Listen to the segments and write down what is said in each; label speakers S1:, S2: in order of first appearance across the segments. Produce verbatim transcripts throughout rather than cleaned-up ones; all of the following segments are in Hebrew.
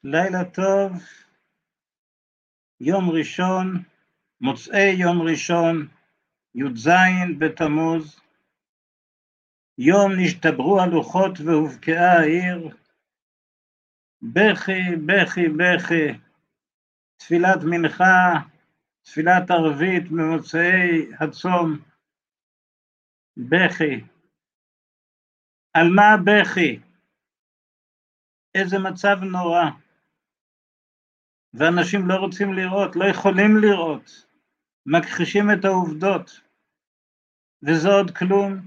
S1: לילה טוב, יום ראשון, מוצאי יום ראשון, י"ז בתמוז, יום נשתברו הלוחות והובקעה העיר, בכי, בכי, בכי, תפילת מנחה, תפילת ערבית ממוצאי הצום, בכי. על מה בכי? איזה מצב נורא. ואנשים לא רוצים לראות, לא יכולים לראות, מכחישים את העובדות, וזה עוד כלום,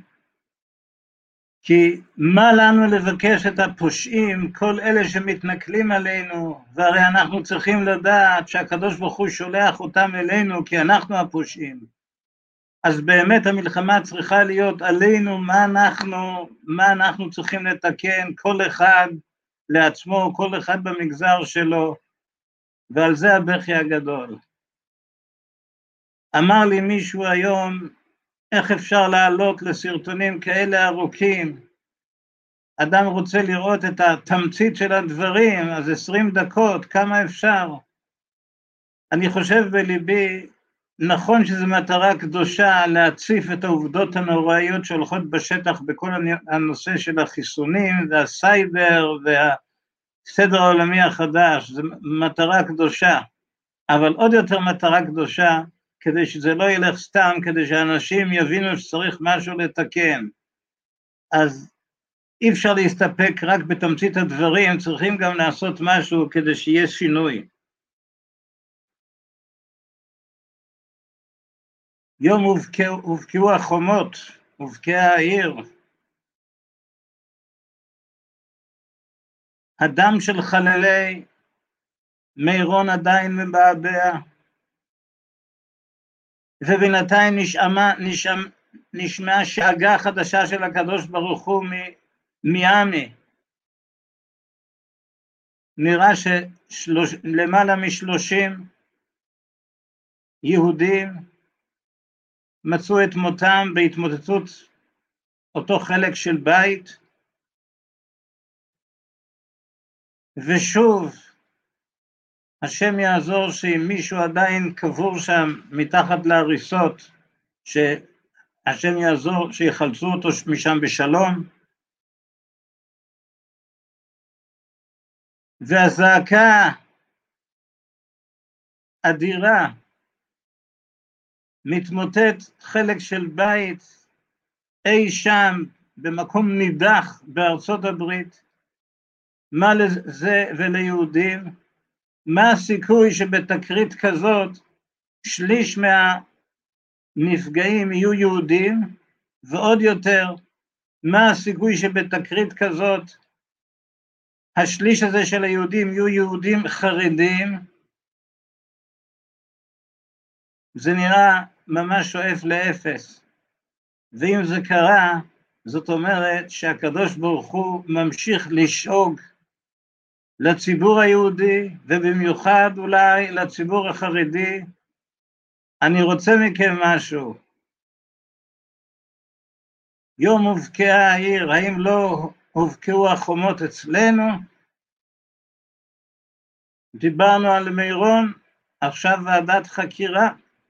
S1: כי מה לנו לבקש את הפושעים, כל אלה שמתנכלים עלינו, והרי אנחנו צריכים לדעת שהקדוש ברוך הוא שולח אותם אלינו, כי אנחנו הפושעים. אז באמת המלחמה צריכה להיות עלינו, מה אנחנו, מה אנחנו צריכים לתקן, כל אחד לעצמו, כל אחד במגזר שלו, ועל זה הבכי הגדול. אמר לי מישהו היום, איך אפשר לעלות לסרטונים כאלה ארוכים? אדם רוצה לראות את התמצית של הדברים, אז עשרים דקות, כמה אפשר? אני חושב בליבי, נכון שזו מטרה קדושה להציף את העובדות הנוראיות שהולכות בשטח בכל הנושא של החיסונים והסייבר והסדר העולמי החדש, זו מטרה קדושה, אבל עוד יותר מטרה קדושה, כדי שזה לא ילך סתם, כדי שאנשים יבינו שצריך משהו לתקן. אז אי אפשר להסתפק רק בתמצית הדברים, צריכים גם לעשות משהו כדי שיהיה שינוי. יום הובקעו החומות, הובקעה העיר. הדם של חללי מירון עדיין מבעבע, ובינתיים נשמעה נשמע, נשמע שאגה חדשה של הקדוש ברוך הוא מיאמי. נראה שלמעלה משלושים יהודים מצאו את מותם בהתמוטטות אותו חלק של בית, ושוב השם יעזור שאם מישהו עדיין קבור שם מתחת להריסות, שהשם יעזור שיחלצו אותו משם בשלום. והזעקה אדירה, מתמוטט חלק של בית אי שם במקום נידח בארצות הברית. מה לזה וליהודים? מה הסיכוי שבתקרית כזאת שליש מהנפגעים יהיו יהודים, ועוד יותר, מה הסיכוי שבתקרית כזאת השליש הזה של היהודים יהיו יהודים חרדים? זה נראה ממש שואף לאפס. ואם זה קרה, זאת אומרת שהקדוש ברוך הוא ממשיך לשאוג לציבור היהודי, ובמיוחד אולי לציבור החרדי. אני רוצה מכם משהו. יום הובקעה העיר, האם לא הובקעו החומות אצלנו? דיברנו על מירון, עכשיו ועדת חקירה.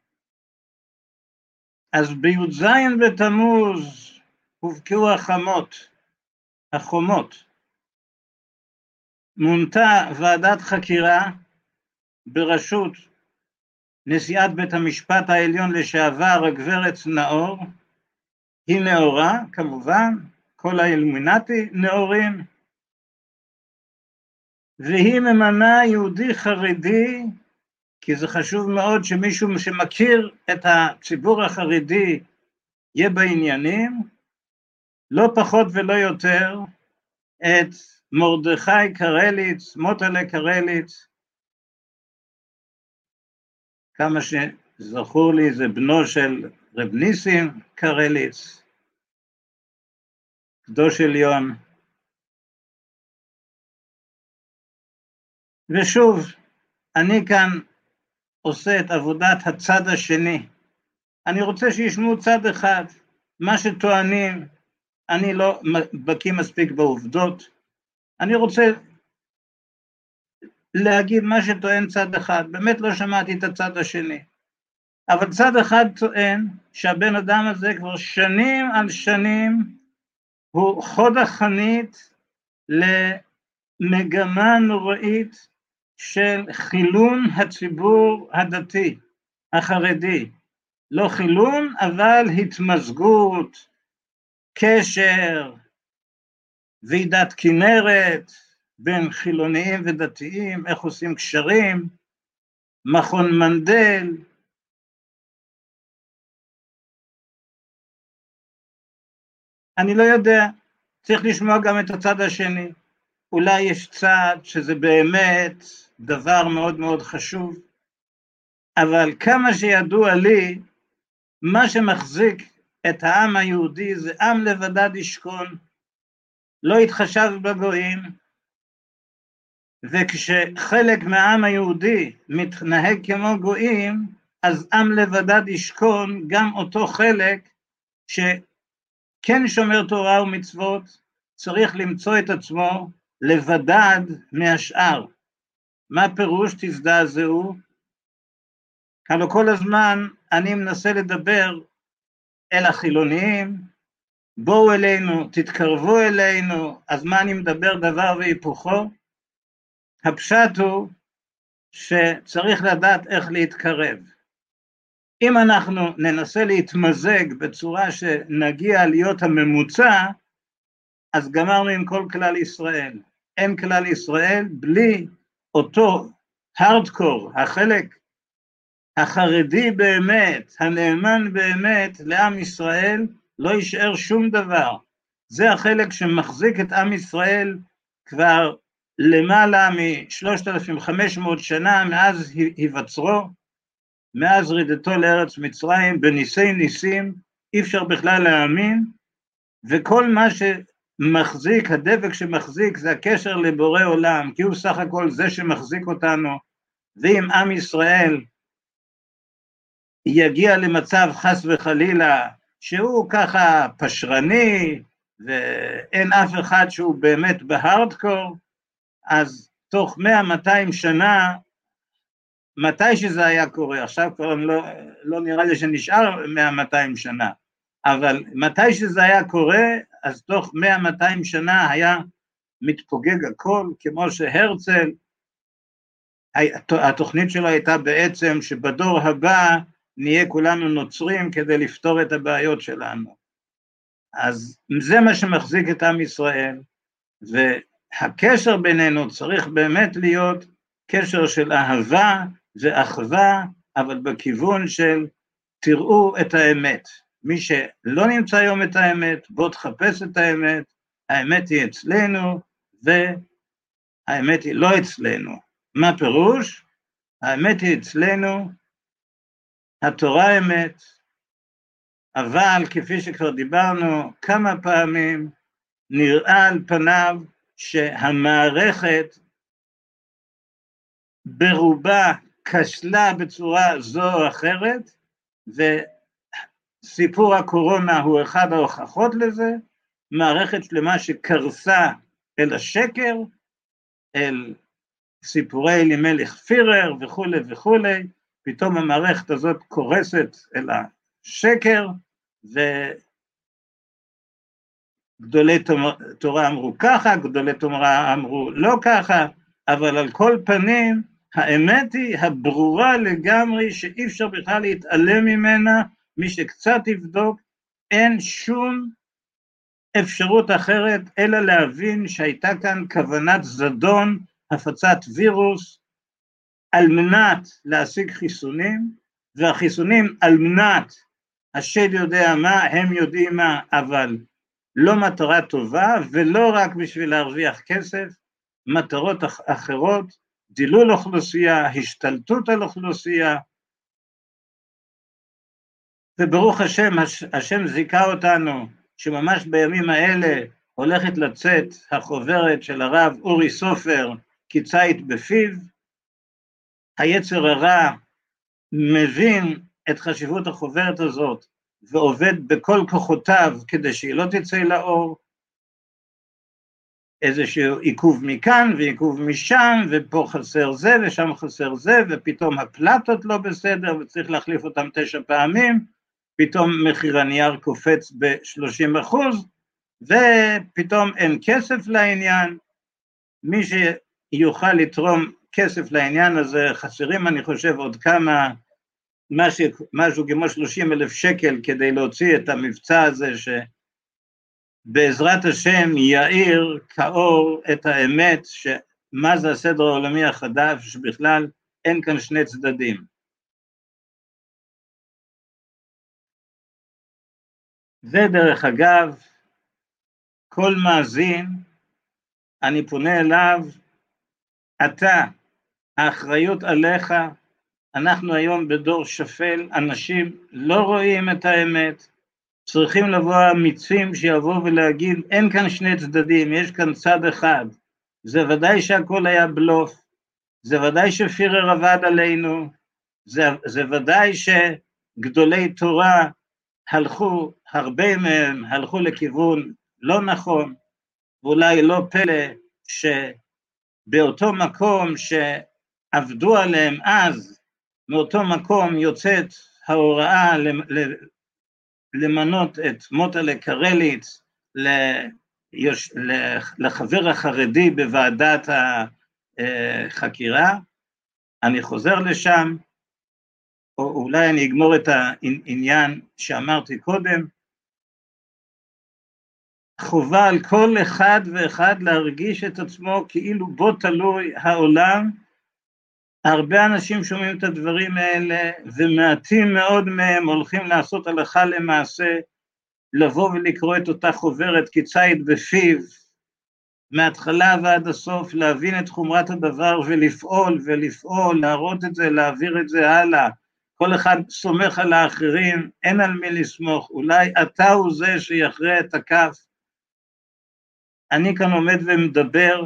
S1: אז בי"ז בתמוז הובקעו החומות, החומות. מונתה ועדת חקירה בראשות נשיאת בית המשפט העליון לשעבר הגברת נאור, היא נאורה כמובן, כל האילומינטי נאורים, והיא ממנה יהודי חרדי, כי זה חשוב מאוד שמישהו שמכיר את הציבור החרדי יהיה בעניינים, לא פחות ולא יותר, את מרדכי קרליץ, מוטלה קרליץ, כמה שזכור לי זה בנו של רב ניסים קרליץ, קדוש עליון. ושוב, אני כאן עושה את עבודת הצד השני. אני רוצה שישמעו צד אחד, מה שטוענים, אני לא בקיא מספיק בעובדות, אני רוצה להגיד מה שטוען צד אחד, באמת לא שמעתי את הצד השני, אבל צד אחד טוען שהבן אדם הזה כבר שנים על שנים הוא חוד החנית למגמה נוראית של חילון הציבור הדתי, החרדי, לא חילון אבל התמזגות, קשר, ועידת כנרת, בין חילוניים ודתיים, איך עושים קשרים, מכון מנדל. אני לא יודע, צריך לשמוע גם את הצד השני. אולי יש צד שזה באמת דבר מאוד מאוד חשוב, אבל כמה שידוע לי, מה שמחזיק את העם היהודי זה עם לבדד ישכון, לא התחשב בגויים, וכשחלק מהעם היהודי מתנהג כמו גויים, אז עם לבדד ישכון, גם אותו חלק שכן שומר תורה ומצוות, צריך למצוא את עצמו לבדד מהשאר. מה פירוש תזדעזעו? הלוא כל הזמן אני מנסה לדבר אל החילוניים, בואו אלינו, תתקרבו אלינו, אז מה אני מדבר דבר והיפוכו? הפשט הוא שצריך לדעת איך להתקרב. אם אנחנו ננסה להתמזג בצורה שנגיע להיות הממוצע, אז גמרנו עם כל כלל ישראל. אין כלל ישראל בלי אותו הארדקור, החלק החרדי באמת, הנאמן באמת לעם ישראל, לא יישאר שום דבר. זה החלק שמחזיק את עם ישראל כבר למעלה מ-שלושת אלפים וחמש מאות שנה מאז היווצרו, מאז רידתו לארץ מצרים, בניסי ניסים, אי אפשר בכלל להאמין, וכל מה שמחזיק, הדבק שמחזיק זה הקשר לבורא עולם, כי הוא סך הכל זה שמחזיק אותנו, ואם עם ישראל יגיע למצב חס וחלילה, שהוא ככה פשרני, ואין אף אחד שהוא באמת בהארדקור, אז תוך מאה מאתיים שנה, מתי שזה היה קורה, עכשיו כבר לא, לא נראה לי שנשאר מאה מאתיים שנה, אבל מתי שזה היה קורה, אז תוך מאה מאתיים שנה היה מתפוגג הכל, כמו שהרצל, התוכנית שלו הייתה בעצם שבדור הבא נהיה כולנו נוצרים כדי לפתור את הבעיות שלנו. אז זה מה שמחזיק את עם ישראל, והקשר בינינו צריך באמת להיות קשר של אהבה ואחווה, אבל בכיוון של תראו את האמת. מי שלא נמצא היום את האמת, בוא תחפש את האמת, האמת היא אצלנו, והאמת היא לא אצלנו. מה פירוש? האמת היא אצלנו, התורה אמת, אבל כפי שכבר דיברנו כמה פעמים, נראה על פניו שהמערכת ברובה כשלה בצורה זו או אחרת, וסיפור הקורונה הוא אחד ההוכחות לזה, מערכת שלמה שקרסה אל השקר, אל סיפורי אלימלך פירר וכו' וכו', פתאום המערכת הזאת קורסת אל השקר, וגדולי תורה אמרו ככה, גדולי תורה אמרו לא ככה, אבל על כל פנים, האמת היא הברורה לגמרי שאי אפשר בכלל להתעלם ממנה, מי שקצת יבדוק, אין שום אפשרות אחרת, אלא להבין שהייתה כאן כוונת זדון, הפצת וירוס, על מנת להשיג חיסונים, והחיסונים על מנת, השד יודע מה, הם יודעים מה, אבל לא מטרה טובה, ולא רק בשביל להרוויח כסף, מטרות אחרות, דילול אוכלוסייה, השתלטות על אוכלוסייה, וברוך השם, השם זיכה אותנו, שממש בימים האלה הולכת לצאת החוברת של הרב אורי סופר, קיצית בפיו, היצר הרע מבין את חשיבות החוברת הזאת, ועובד בכל כוחותיו כדי שהיא לא תצא לאור, איזשהו עיכוב מכאן ועיכוב משם, ופה חסר זה ושם חסר זה, ופתאום הפלטות לא בסדר וצריך להחליף אותם תשע פעמים, פתאום מחיר הנייר קופץ ב-שלושים אחוז, ופתאום אין כסף לעניין. מי שיוכל לתרום כסף לעניין הזה, חסרים אני חושב עוד כמה, משהו, משהו כמו שלושים אלף שקל כדי להוציא את המבצע הזה, שבעזרת השם יאיר כאור את האמת, שמה זה הסדר העולמי החדש, שבכלל אין כאן שני צדדים. ודרך אגב, כל מאזין, אני פונה אליו, אתה, האחריות עליך, אנחנו היום בדור שפל, אנשים לא רואים את האמת, צריכים לבוא אמיצים שיבואו ולהגיד, אין כאן שני צדדים, יש כאן צד אחד, זה ודאי שהכל היה בלוף, זה ודאי שפירר עבד עלינו, זה, זה ודאי שגדולי תורה הלכו, הרבה מהם הלכו לכיוון לא נכון, ואולי לא פלא שבאותו מקום שעבדו עליהם אז, מאותו מקום יוצאת ההוראה למנות את מוטלה קרליץ לחבר החרדי בוועדת החקירה. אני חוזר לשם, או אולי אני אגמור את העניין שאמרתי קודם, חובה על כל אחד ואחד להרגיש את עצמו כאילו בו תלוי העולם. הרבה אנשים שומעים את הדברים האלה, ומעטים מאוד מהם הולכים לעשות הלכה למעשה, לבוא ולקרוא את אותה חוברת כציד בפיו, מההתחלה ועד הסוף, להבין את חומרת הדבר ולפעול ולפעול, להראות את זה, להעביר את זה הלאה. כל אחד סומך על האחרים, אין על מי לסמוך, אולי אתה הוא זה שיכריע את הכף. אני כאן עומד ומדבר,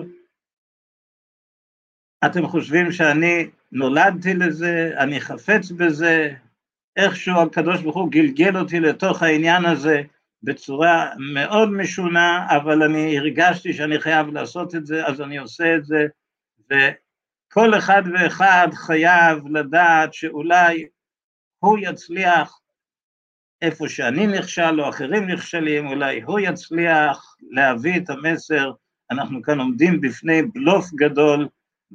S1: אתם חושבים שאני נולדתי לזה, אני חפץ בזה, איכשהו הקדוש ברוך הוא גלגל אותי לתוך העניין הזה בצורה מאוד משונה, אבל אני הרגשתי שאני חייב לעשות את זה, אז אני עושה את זה, וכל אחד ואחד חייב לדעת שאולי הוא יצליח איפה שאני נכשל או אחרים נכשלים, אולי הוא יצליח להביא את המסר. אנחנו כאן עומדים בפני בלוף גדול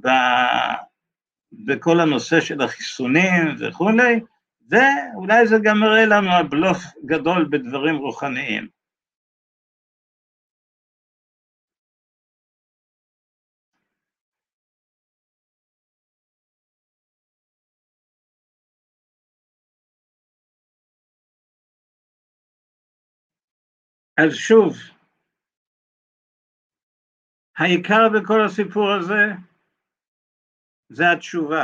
S1: בכל הנושא של החיסונים וכו', ואולי זה גם מראה לנו הבלוף גדול בדברים רוחניים. אז שוב, העיקר בכל הסיפור הזה, זה התשובה.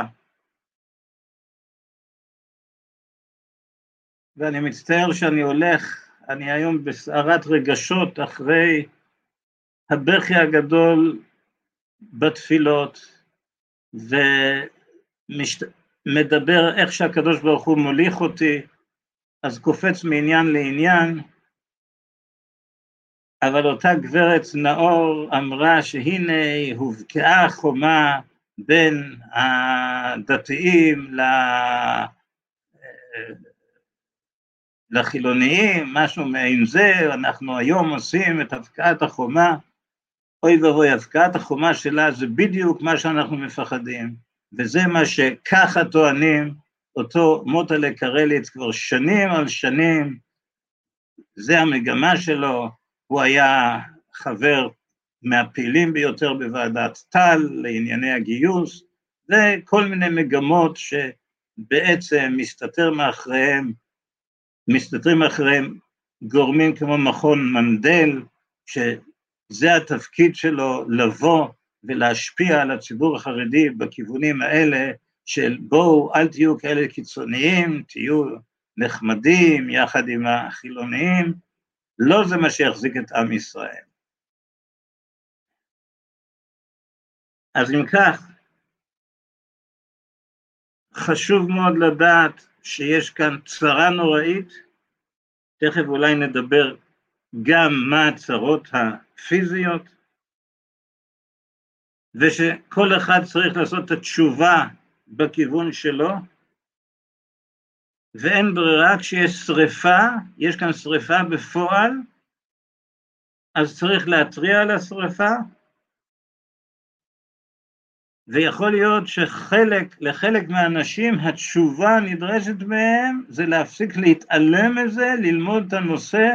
S1: ואני מצטער שאני הולך, אני היום בסערת רגשות אחרי הבכי הגדול בתפילות, ומדבר איך שהקדוש ברוך הוא מוליך אותי, אז קופץ מעניין לעניין, אבל אותה גברת נאור אמרה שהנה הובקעה חומה בין הדתיים לחילוניים, משהו מעין זה, אנחנו היום עושים את הבקעת החומה, אוי ואבוי, הבקעת החומה שלה זה בדיוק מה שאנחנו מפחדים, וזה מה שככה טוענים אותו מוטלה קרליץ כבר שנים על שנים, זה המגמה שלו, הוא היה חבר מהפעילים ביותר בוועדת טל לענייני הגיוס, וכל מיני מגמות שבעצם מסתתר מאחריהם, מסתתרים מאחריהם גורמים כמו מכון מנדל, שזה התפקיד שלו לבוא ולהשפיע על הציבור החרדי בכיוונים האלה, של בואו אל תהיו כאלה קיצוניים, תהיו נחמדים יחד עם החילוניים, לא זה מה שיחזיק את עם ישראל. אז אם כך, חשוב מאוד לדעת שיש כאן צרה נוראית, תכף אולי נדבר גם מה הצרות הפיזיות, ושכל אחד צריך לעשות את התשובה בכיוון שלו, ואין ברירה, כשיש שריפה, יש כאן שריפה בפועל, אז צריך להתריע על השריפה, ויכול להיות שחלק, לחלק מהאנשים, התשובה הנדרשת מהם, זה להפסיק להתעלם מזה, ללמוד את הנושא,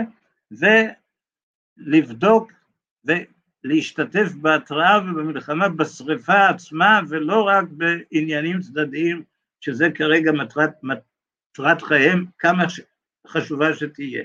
S1: ולבדוק, ולהשתתף בהתראה ובמלחמה בשריפה עצמה, ולא רק בעניינים צדדיים, שזה כרגע מטרת, מטרת חייהם, כמה חשובה שתהיה.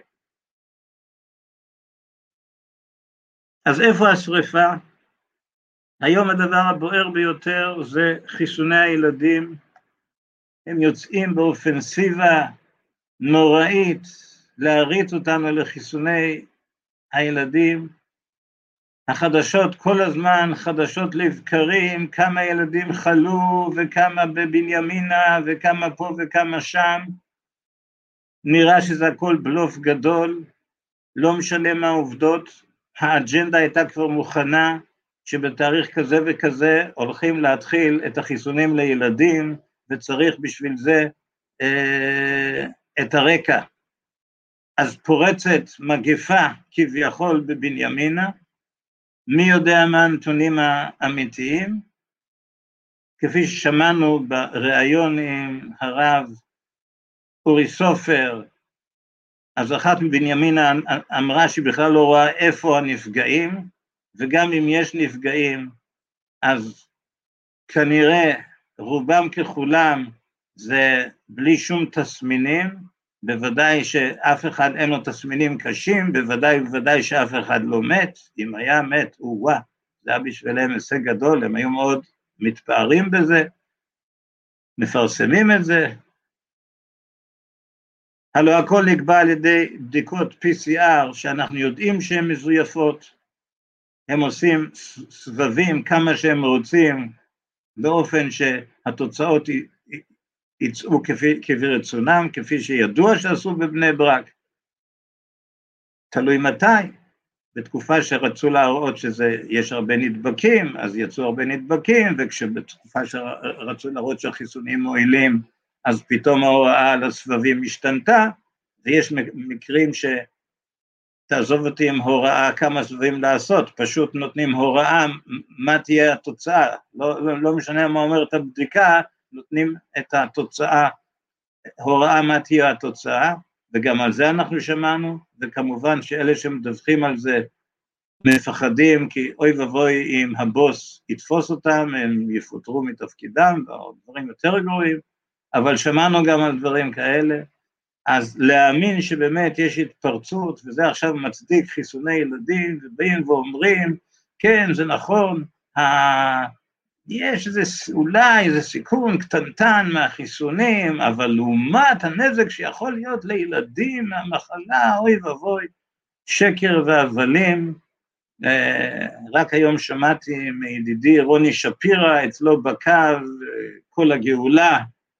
S1: אז איפה השריפה? היום הדבר הבוער ביותר זה חיסוני הילדים, הם יוצאים באופנסיבה נוראית להריץ אותנו לחיסוני הילדים, החדשות כל הזמן, חדשות לבקרים, כמה ילדים חלו וכמה בבנימינה וכמה פה וכמה שם, נראה שזה הכל בלוף גדול, לא משנה מה העובדות, האג'נדה הייתה כבר מוכנה, שבתאריך כזה וכזה הולכים להתחיל את החיסונים לילדים, וצריך בשביל זה אה, את הרקע. אז פורצת מגפה כביכול בבנימינה, מי יודע מה הנתונים האמיתיים? כפי ששמענו בראיון עם הרב אורי סופר, אז אחת מבנימינה אמרה שהיא בכלל לא רואה איפה הנפגעים, וגם אם יש נפגעים, אז כנראה רובם ככולם זה בלי שום תסמינים, בוודאי שאף אחד אין לו תסמינים קשים, בוודאי ובוודאי שאף אחד לא מת, אם היה מת, הוא וואה, זה היה בשבילם הישג גדול, הם היו מאוד מתפארים בזה, מפרסמים את זה, הלוא הכל נקבע על ידי בדיקות פי סי אר, שאנחנו יודעים שהן מזויפות, הם עושים סבבים כמה שהם רוצים, באופן שהתוצאות יצאו כפי, כפי רצונם, כפי שידוע שעשו בבני ברק. תלוי מתי, בתקופה שרצו להראות שיש הרבה נדבקים, אז יצאו הרבה נדבקים, וכשבתקופה שרצו להראות שהחיסונים מועילים, אז פתאום ההוראה על הסבבים השתנתה, ויש מקרים ש... תעזוב אותי עם הוראה כמה סבבים לעשות, פשוט נותנים הוראה מה תהיה התוצאה, לא, לא, לא משנה מה אומרת הבדיקה, נותנים את התוצאה, הוראה מה תהיה התוצאה, וגם על זה אנחנו שמענו, וכמובן שאלה שמדווחים על זה מפחדים, כי אוי ובוי אם הבוס יתפוס אותם, הם יפוטרו מתפקידם, או דברים יותר גרועים, אבל שמענו גם על דברים כאלה, אז להאמין שבאמת יש התפרצות, וזה עכשיו מצדיק חיסוני ילדים, ובאים ואומרים, כן, זה נכון, ה... יש איזה, אולי איזה סיכון קטנטן מהחיסונים, אבל לעומת הנזק שיכול להיות לילדים מהמחלה, אוי ואבוי, שקר והבלים. רק היום שמעתי מידידי רוני שפירא, אצלו בקו, כל הגאולה,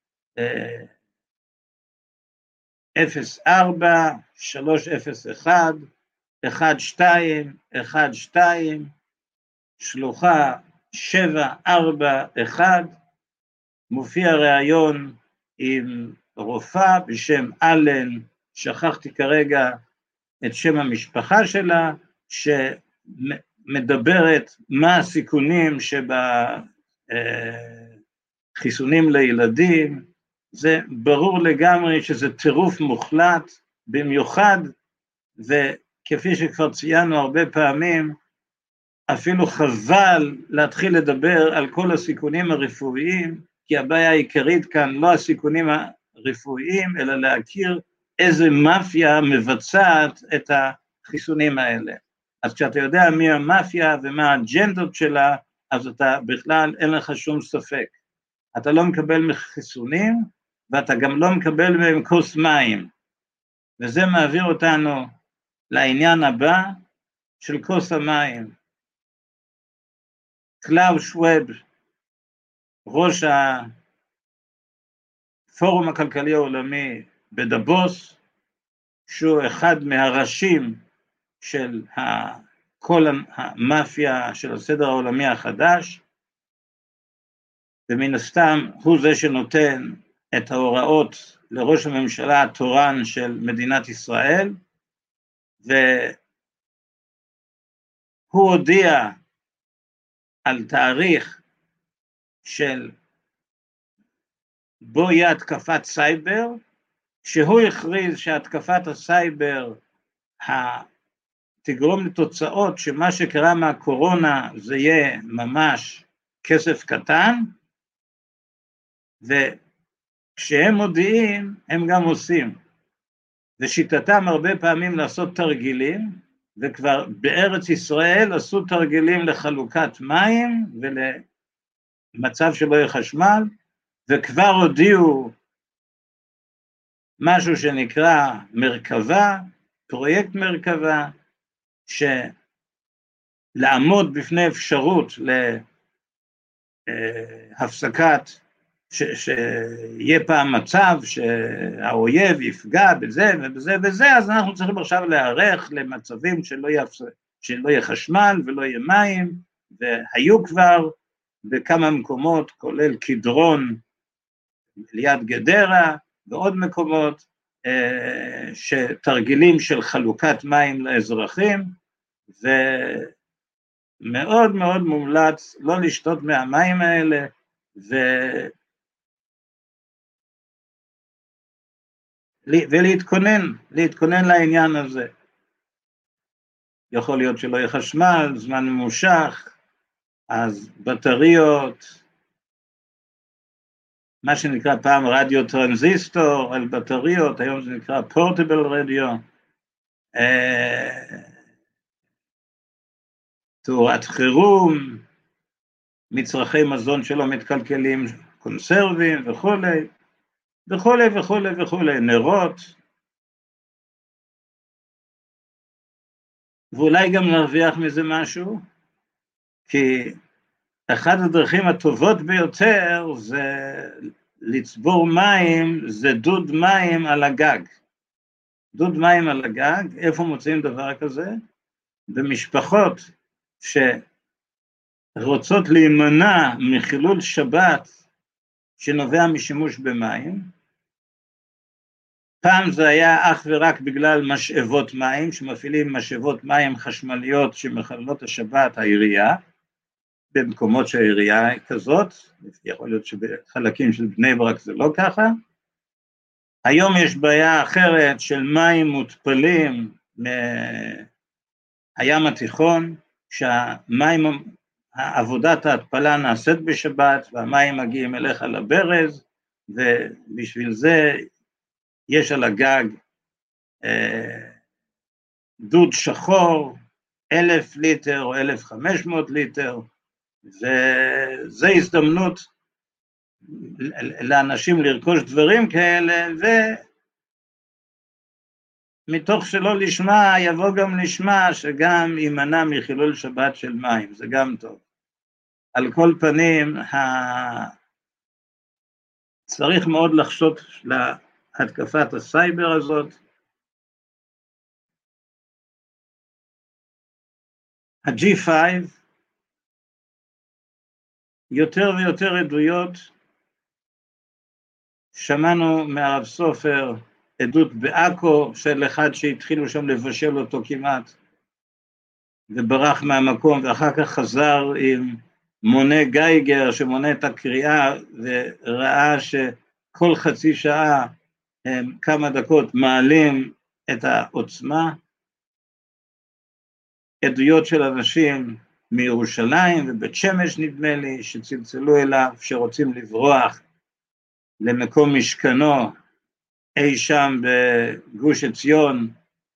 S1: אפס ארבע שלוש אפס אחד אחת שתיים אחת שתיים שלוחה שבע ארבע אחת, מופיע ראיון עם רופאה בשם אלן, שכחתי כרגע את שם המשפחה שלה, שמדברת מה הסיכונים שבחיסונים לילדים. זה ברור לגמרי שזה טירוף מוחלט, במיוחד, וכפי שכבר ציינו הרבה פעמים, אפילו חבל להתחיל לדבר על כל הסיכונים הרפואיים, כי הבעיה העיקרית כאן לא הסיכונים הרפואיים, אלא להכיר איזה מאפיה מבצעת את החיסונים האלה. אז כשאתה יודע מי המאפיה ומה האג'נדות שלה, אז אתה בכלל אין לך שום ספק. אתה לא מקבל מחיסונים, ואתה גם לא מקבל מהם כוס מים. וזה מעביר אותנו לעניין הבא של כוס המים. קלאוס שוואב, ראש הפורום הכלכלי העולמי בדבוס, שהוא אחד מהראשים של כל המאפיה של הסדר העולמי החדש, ומן הסתם הוא זה שנותן את ההוראות לראש הממשלה התורן של מדינת ישראל, והוא הודיע על תאריך של בו יהיה התקפת סייבר, שהוא הכריז שהתקפת הסייבר תגרום לתוצאות שמה שקרה מהקורונה זה יהיה ממש כסף קטן, וכשהם מודיעים הם גם עושים, ושיטתם הרבה פעמים לעשות תרגילים, וכבר בארץ ישראל עשו תרגילים לחלוקת מים ולמצב שלא יהיה חשמל, וכבר הודיעו משהו שנקרא מרכבה, פרויקט מרכבה, שלעמוד בפני אפשרות להפסקת, שיהיה פעם מצב שהאויב יפגע בזה ובזה וזה, אז אנחנו צריכים עכשיו להיערך למצבים שלא יהיה, שלא יהיה חשמל ולא יהיה מים, והיו כבר בכמה מקומות, כולל קדרון ליד גדרה ועוד מקומות, שתרגילים של חלוקת מים לאזרחים, ומאוד מאוד מומלץ לא לשתות מהמים האלה, ו... ולהתכונן, להתכונן לעניין הזה. יכול להיות שלא יהיה חשמל, זמן ממושך, אז בטריות, מה שנקרא פעם רדיו טרנזיסטור על בטריות, היום זה נקרא פורטבל רדיו, תאורת חירום, מצרכי מזון שלא מתקלקלים, קונסרבים וכולי, וכולי וכולי וכולי, נרות, ואולי גם נרוויח מזה משהו, כי אחת הדרכים הטובות ביותר זה לצבור מים, זה דוד מים על הגג. דוד מים על הגג, איפה מוצאים דבר כזה? במשפחות שרוצות להימנע מחילול שבת שנובע משימוש במים. פעם זה היה אך ורק בגלל משאבות מים, שמפעילים משאבות מים חשמליות שמחללות השבת העירייה, במקומות שהעירייה כזאת, יכול להיות שבחלקים של בני ברק זה לא ככה. היום יש בעיה אחרת של מים מותפלים מהים התיכון, שהמים, עבודת ההתפלה נעשית בשבת, והמים מגיעים אליך לברז, ובשביל זה יש על הגג דוד שחור, אלף ליטר או אלף וחמש מאות ליטר, וזה הזדמנות לאנשים לרכוש דברים כאלה, ומתוך שלא לשמה יבוא גם לשמה שגם יימנע מחילול שבת של מים, זה גם טוב. על כל פנים, ה... צריך מאוד לחשוב להתקפת הסייבר הזאת. ה-ג'י פייב, יותר ויותר עדויות, שמענו מהרב סופר עדות בעכו של אחד שהתחילו שם לבשל אותו כמעט, וברח מהמקום, ואחר כך חזר עם מונה גייגר שמונה את הקריאה, וראה שכל חצי שעה הם כמה דקות מעלים את העוצמה. עדויות של אנשים מירושלים ובית שמש נדמה לי, שצלצלו אליו, שרוצים לברוח למקום משכנו, אי שם בגוש עציון,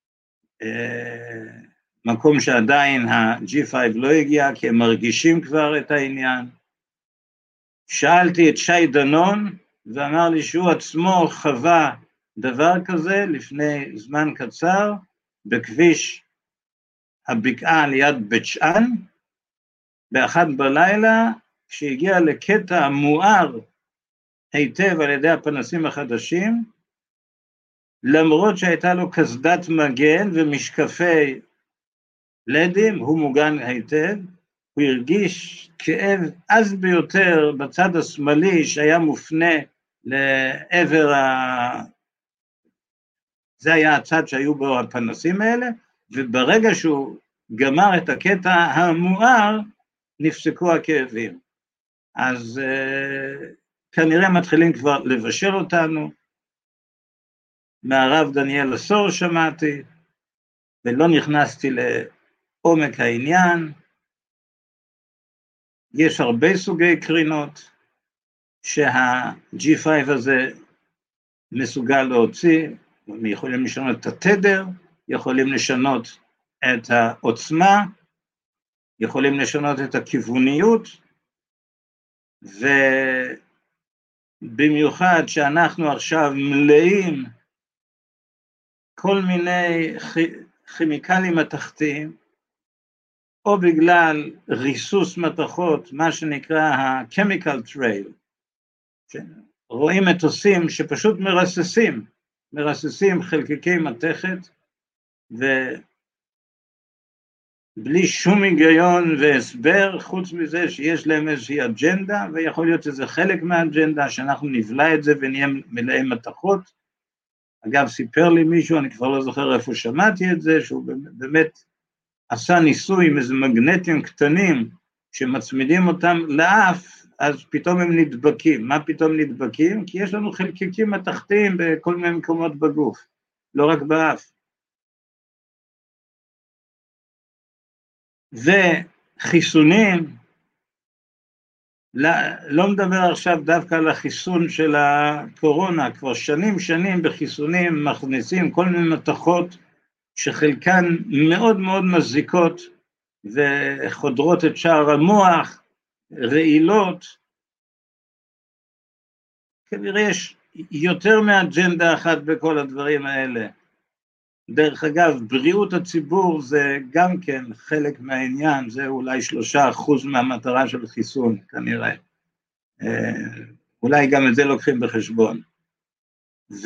S1: מקום שעדיין ה-ג'י פייב לא הגיע, כי הם מרגישים כבר את העניין. שאלתי את שי דנון, ואמר לי שהוא עצמו חווה דבר כזה לפני זמן קצר, בכביש הבקעה ליד בית שאן, באחד בלילה, כשהגיע לקטע מואר היטב על ידי הפנסים החדשים, למרות שהייתה לו קסדת מגן ומשקפי לדים, הוא מוגן היטב, הוא הרגיש כאב עז ביותר בצד השמאלי שהיה מופנה לעבר ה... זה היה הצד שהיו בו הפנסים האלה, וברגע שהוא גמר את הקטע המואר, נפסקו הכאבים. אז uh, כנראה מתחילים כבר לבשל אותנו, מהרב דניאל אסור שמעתי, ולא נכנסתי לעומק העניין. יש הרבה סוגי קרינות שה-ג'י פייב הזה מסוגל להוציא, יכולים לשנות את התדר, יכולים לשנות את העוצמה, יכולים לשנות את הכיווניות, ובמיוחד שאנחנו עכשיו מלאים כל מיני כימיקלים מתכתיים, או בגלל ריסוס מתכות, מה שנקרא ה-chemical trail, רואים מטוסים שפשוט מרססים, מרססים חלקיקי מתכת, ובלי שום היגיון והסבר, חוץ מזה שיש להם איזושהי אג'נדה, ויכול להיות שזה חלק מהאג'נדה, שאנחנו נבלע את זה ונהיה מלאי מתכות. אגב, סיפר לי מישהו, אני כבר לא זוכר איפה שמעתי את זה, שהוא באמת עשה ניסוי עם איזה מגנטים קטנים, שמצמידים אותם לאף, אז פתאום הם נדבקים. מה פתאום נדבקים? כי יש לנו חלקיקים מתכתיים בכל מיני מקומות בגוף, לא רק באף. וחיסונים, לא, לא מדבר עכשיו דווקא על החיסון של הקורונה, כבר שנים שנים בחיסונים מכניסים כל מיני מתכות, שחלקן מאוד מאוד מזיקות, וחודרות את שער המוח, רעילות. כנראה יש יותר מאג'נדה אחת בכל הדברים האלה. דרך אגב, בריאות הציבור זה גם כן חלק מהעניין, זה אולי שלושה אחוז מהמטרה של חיסון, כנראה. אולי גם את זה לוקחים בחשבון. ו...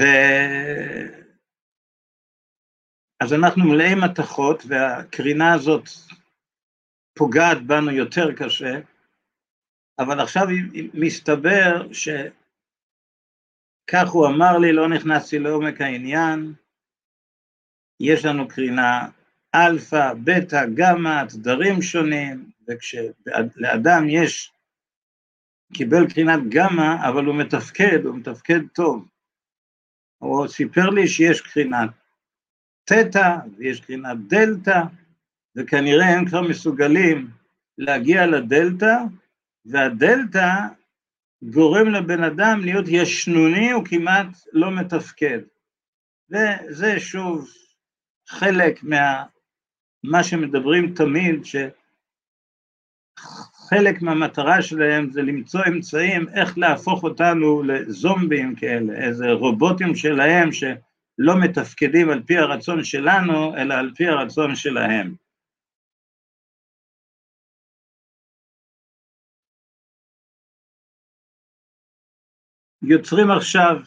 S1: אז אנחנו מלאי מתכות, והקרינה הזאת פוגעת בנו יותר קשה, אבל עכשיו מסתבר שכך הוא אמר לי, לא נכנסתי לעומק העניין, יש לנו קרינה אלפא, בטא, גמא, תדרים שונים, וכשלאדם יש, קיבל קרינת גמא, אבל הוא מתפקד, הוא מתפקד טוב. הוא סיפר לי שיש קרינת תטא, ויש קרינת דלתא, וכנראה הם כבר מסוגלים להגיע לדלתא, והדלתא גורם לבן אדם להיות ישנוני, הוא כמעט לא מתפקד. וזה שוב חלק מה, מה שמדברים תמיד, שחלק מהמטרה שלהם זה למצוא אמצעים איך להפוך אותנו לזומבים כאלה, איזה רובוטים שלהם שלא מתפקדים על פי הרצון שלנו, אלא על פי הרצון שלהם. יוצרים עכשיו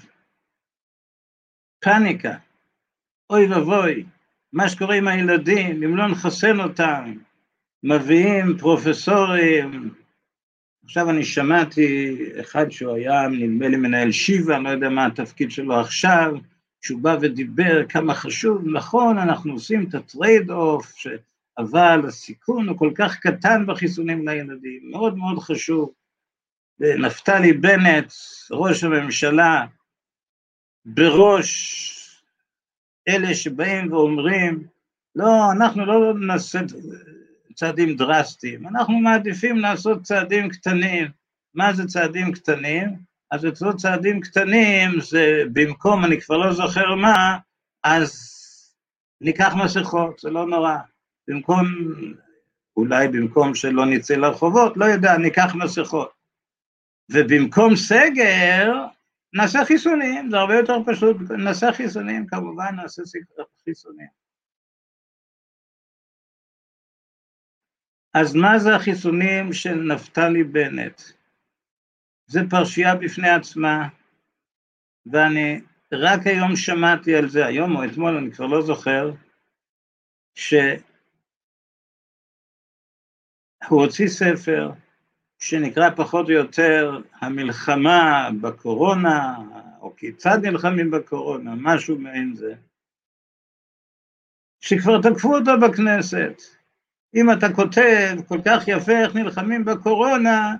S1: פאניקה, אוי ובוי, מה שקורה עם הילדים, אם לא נחסן אותם, מביאים פרופסורים, עכשיו אני שמעתי אחד שהוא היה, נדמה לי מנהל שיבה, אני לא יודע מה התפקיד שלו עכשיו, שהוא בא ודיבר כמה חשוב, נכון, אנחנו עושים את הטרייד אוף, אבל הסיכון הוא כל כך קטן בחיסונים לילדים, מאוד מאוד חשוב, ונפתלי בנט, ראש הממשלה, בראש אלה שבאים ואומרים, לא, אנחנו לא נעשה צעדים דרסטיים, אנחנו מעדיפים לעשות צעדים קטנים. מה זה צעדים קטנים? אז אצלו צעדים קטנים, זה במקום, אני כבר לא זוכר מה, אז ניקח מסכות, זה לא נורא. במקום, אולי במקום שלא נצא לרחובות, לא יודע, ניקח מסכות. ובמקום סגר, נעשה חיסונים, זה הרבה יותר פשוט, נעשה חיסונים, כמובן נעשה חיסונים. אז מה זה החיסונים של נפתלי בנט? זה פרשייה בפני עצמה, ואני רק היום שמעתי על זה, היום או אתמול, אני כבר לא זוכר, הוא הוציא ספר שנקרא פחות או יותר המלחמה בקורונה, או כיצד נלחמים בקורונה, משהו מעין זה, שכבר תקפו אותו בכנסת. אם אתה כותב כל כך יפה איך נלחמים בקורונה,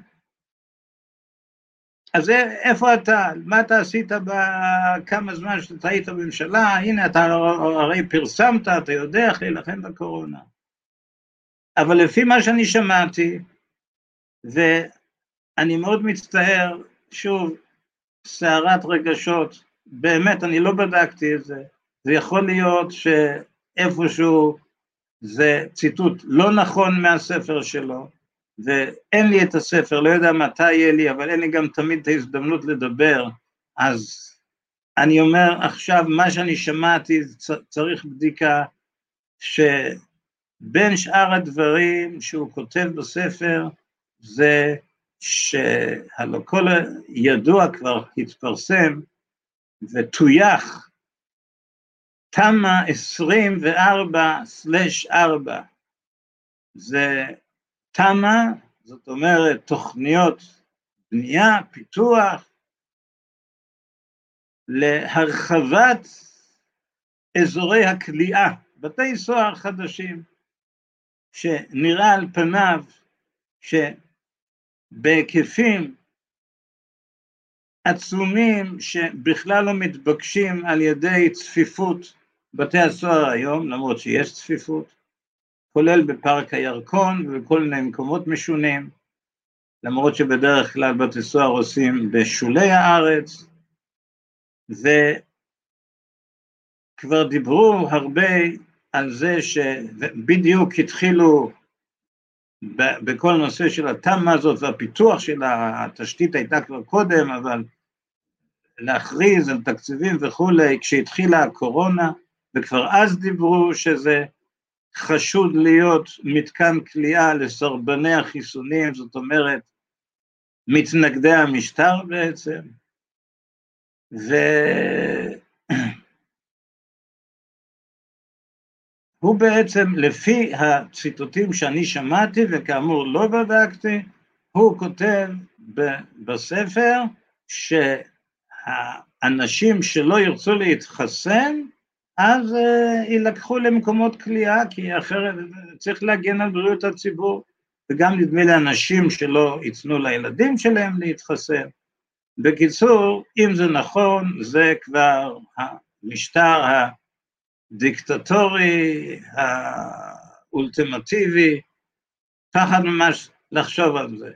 S1: אז איפה אתה? מה אתה עשית בכמה זמן שאתה היית בממשלה? הנה, אתה הרי פרסמת, אתה יודע איך להילחם בקורונה. אבל לפי מה שאני שמעתי, ואני מאוד מצטער, שוב, סערת רגשות, באמת, אני לא בדקתי את זה, זה יכול להיות שאיפשהו זה ציטוט לא נכון מהספר שלו, ואין לי את הספר, לא יודע מתי יהיה לי, אבל אין לי גם תמיד את ההזדמנות לדבר, אז אני אומר עכשיו, מה שאני שמעתי, צריך בדיקה, שבין שאר הדברים שהוא כותב בספר, זה שהלא כל ידוע כבר התפרסם, וטויח, תמה עשרים וארבע סלש ארבע, זה תמה, זאת אומרת תוכניות בנייה, פיתוח, להרחבת אזורי הכליאה, בתי סוהר חדשים, שנראה על פניו שבהיקפים עצומים שבכלל לא מתבקשים על ידי צפיפות בתי הסוהר היום, למרות שיש צפיפות, כולל בפארק הירקון ובכל מיני מקומות משונים, למרות שבדרך כלל בתי סוהר עושים בשולי הארץ, וכבר דיברו הרבה על זה שבדיוק התחילו בכל נושא של התמה הזאת והפיתוח של התשתית הייתה כבר קודם, אבל להכריז על תקציבים וכולי, כשהתחילה הקורונה, וכבר אז דיברו שזה חשוד להיות מתקן כליאה לסרבני החיסונים, זאת אומרת, מתנגדי המשטר בעצם, והוא בעצם, לפי הציטוטים שאני שמעתי, וכאמור לא בדקתי, הוא כותב בספר, שהאנשים שלא ירצו להתחסן, אז uh, ילקחו למקומות כליאה, כי אחרת צריך להגן על בריאות הציבור, וגם נדמה לאנשים שלא ייתנו לילדים שלהם להתחסן. בקיצור, אם זה נכון, זה כבר המשטר הדיקטטורי, האולטימטיבי, פחד ממש לחשוב על זה.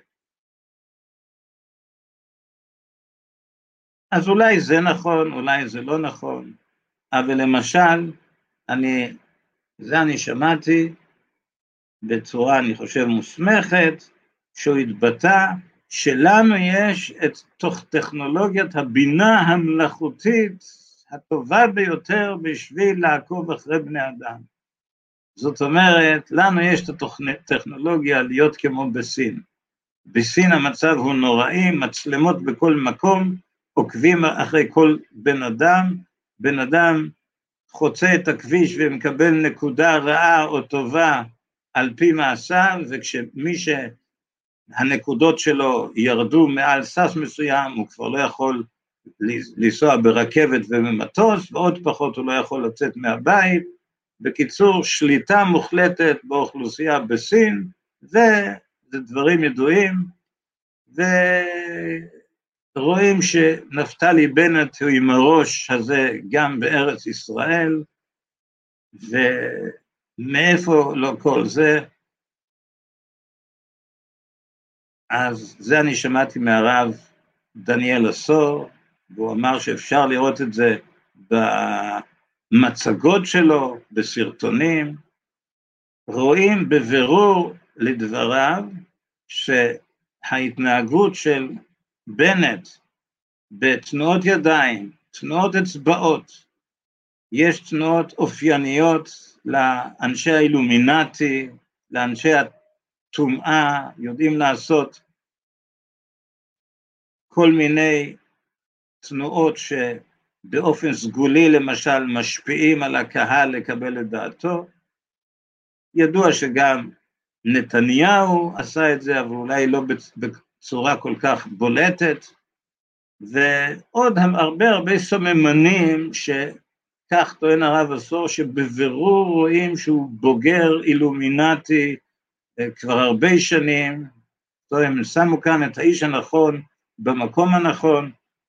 S1: אז אולי זה נכון, אולי זה לא נכון, אבל למשל, אני, זה אני שמעתי בצורה, אני חושב, מוסמכת, שהוא התבטא שלנו יש את תוך טכנולוגיית הבינה המלאכותית הטובה ביותר בשביל לעקוב אחרי בני אדם. זאת אומרת, לנו יש את הטכנולוגיה להיות כמו בסין. בסין המצב הוא נוראי, מצלמות בכל מקום, עוקבים אחרי כל בן אדם, בן אדם חוצה את הכביש ומקבל נקודה רעה או טובה על פי מעשיו, וכשמי שהנקודות שלו ירדו מעל סף מסוים, הוא כבר לא יכול לנסוע ברכבת ובמטוס, ועוד פחות הוא לא יכול לצאת מהבית. בקיצור, שליטה מוחלטת באוכלוסייה בסין, וזה דברים ידועים, ורואים שנפתלי בנט הוא עם הראש הזה גם בארץ ישראל, ומאיפה לא כל זה. אז זה אני שמעתי מהרב דניאל אסור, והוא אמר שאפשר לראות את זה במצגות שלו, בסרטונים, רואים בבירור לדבריו שההתנהגות של בנט בתנועות ידיים, תנועות אצבעות, יש תנועות אופייניות לאנשי האילומינטי, לאנשי הטומאה, יודעים לעשות כל מיני תנועות שבאופן סגולי למשל משפיעים על הקהל לקבל את דעתו. ידוע שגם נתניהו עשה את זה, אבל אולי לא בצורה כל כך בולטת, ועוד הרבה הרבה סממנים שכך טוען הרב עשור, שבבירור רואים שהוא בוגר אילומינטי כבר הרבה שנים, הם שמו כאן את האיש הנכון במקום הנכון,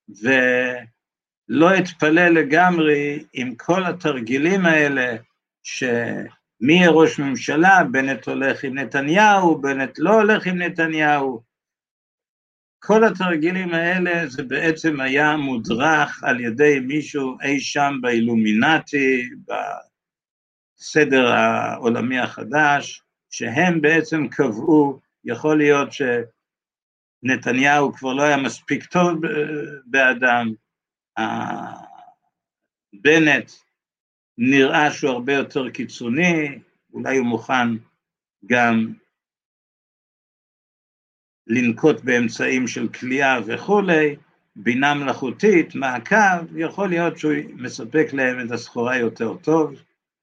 S1: ולא התפלא לגמרי עם כל התרגילים האלה, שמי יהיה ראש ממשלה, בנט הולך עם נתניהו, בנט לא הולך עם נתניהו, כל התרגילים האלה זה בעצם היה מודרך על ידי מישהו אי שם באילומינטי, בסדר העולמי החדש, שהם בעצם קבעו, יכול להיות שנתניהו כבר לא היה מספיק טוב באדם, בנט נראה שהוא הרבה יותר קיצוני, אולי הוא מוכן גם לנקוט באמצעים של כליאה וכולי, בינה מלאכותית, מעקב, יכול להיות שהוא מספק להם את הסחורה יותר טוב,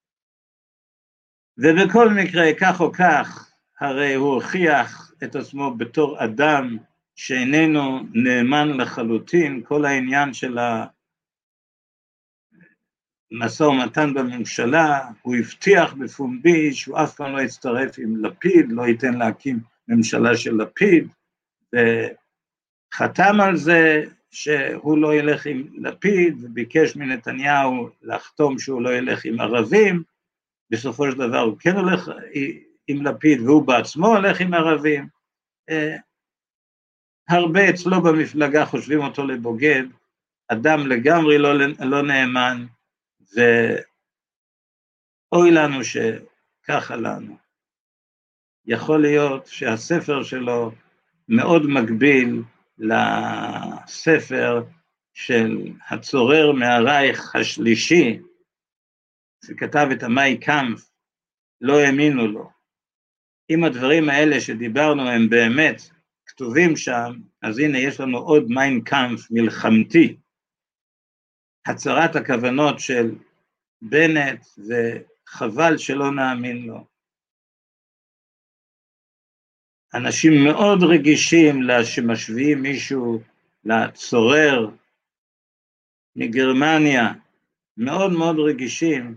S1: ובכל מקרה, כך או כך, הרי הוא הוכיח את עצמו בתור אדם שאיננו נאמן לחלוטין, כל העניין של המשא ומתן בממשלה, הוא הבטיח בפומבי שהוא אף פעם לא יצטרף עם לפיד, לא ייתן להקים ממשלה של לפיד, וחתם על זה שהוא לא ילך עם לפיד, וביקש מנתניהו לחתום שהוא לא ילך עם ערבים, בסופו של דבר הוא כן הולך עם לפיד, והוא בעצמו הולך עם ערבים, הרבה אצלו במפלגה חושבים אותו לבוגד, אדם לגמרי לא, לא נאמן, ואוי לנו שככה לנו. יכול להיות שהספר שלו מאוד מקביל לספר של הצורר מהרייך השלישי, שכתב את המאי קאמפף, לא האמינו לו. אם הדברים האלה שדיברנו הם באמת כתובים שם, אז הנה יש לנו עוד מיין קאמפף מלחמתי, הצהרת הכוונות של בנט, וחבל שלא נאמין לו. אנשים מאוד רגישים שמשווים מישהו לצורר מגרמניה, מאוד מאוד רגישים,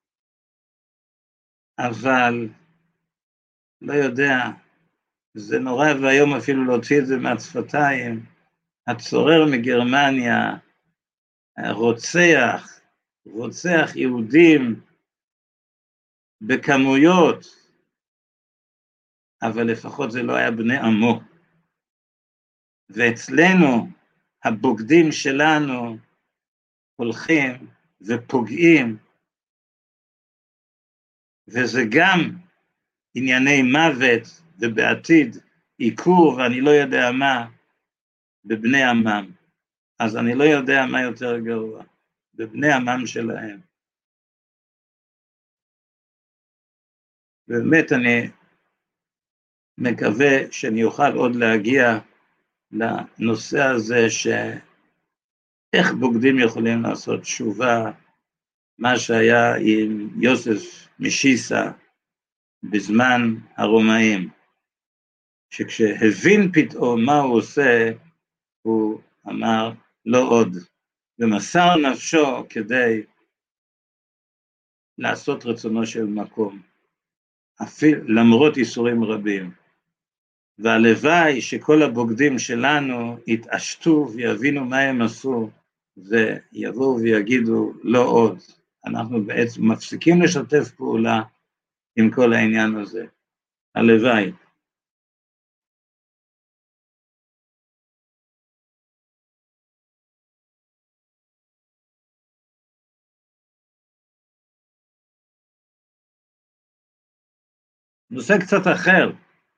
S1: אבל לא יודע, זה נורא והיום אפילו להוציא את זה מהשפתיים, הצורר מגרמניה, רוצח, רוצח יהודים בכמויות, אבל לפחות זה לא היה בני עמו. ואצלנו, הבוגדים שלנו הולכים ופוגעים, וזה גם ענייני מוות, ובעתיד עיקור, ואני לא יודע מה, בבני עמם. אז אני לא יודע מה יותר גרוע, בבני עמם שלהם. באמת אני מקווה שאני אוכל עוד להגיע לנושא הזה, שאיך בוגדים יכולים לעשות תשובה, מה שהיה עם יוסף משיסה בזמן הרומאים, שכשהבין פתאום מה הוא עושה, הוא אמר לא עוד, ומסר נפשו כדי לעשות רצונו של מקום, אפילו למרות איסורים רבים. והלוואי שכל הבוגדים שלנו יתעשתו ויבינו מה הם עשו, ויבואו ויגידו לא עוד. אנחנו בעצם מפסיקים לשתף פעולה עם כל העניין הזה. הלוואי. נושא קצת אחר.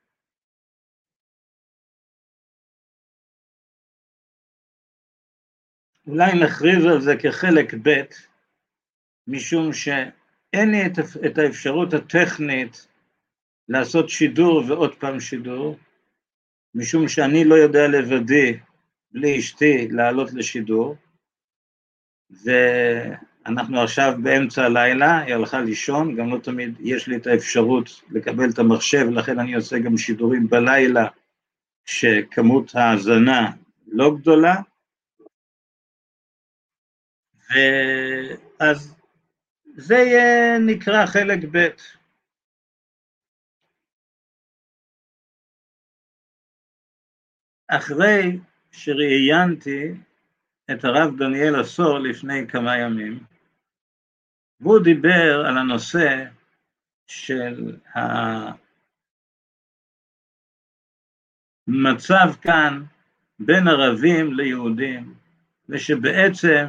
S1: אולי נכריז על זה כחלק ב', משום שאין לי את האפשרות הטכנית לעשות שידור ועוד פעם שידור, משום שאני לא יודע לבדי, בלי אשתי, לעלות לשידור, אנחנו עכשיו באמצע הלילה, היא הלכה לישון, גם לא תמיד יש לי את האפשרות לקבל את המחשב, לכן אני עושה גם שידורים בלילה, שכמות ההאזנה לא גדולה, ואז זה יהיה נקרא חלק ב'. אחרי שראיינתי את הרב דניאל אסור לפני כמה ימים, והוא דיבר על הנושא של המצב כאן בין ערבים ליהודים, ושבעצם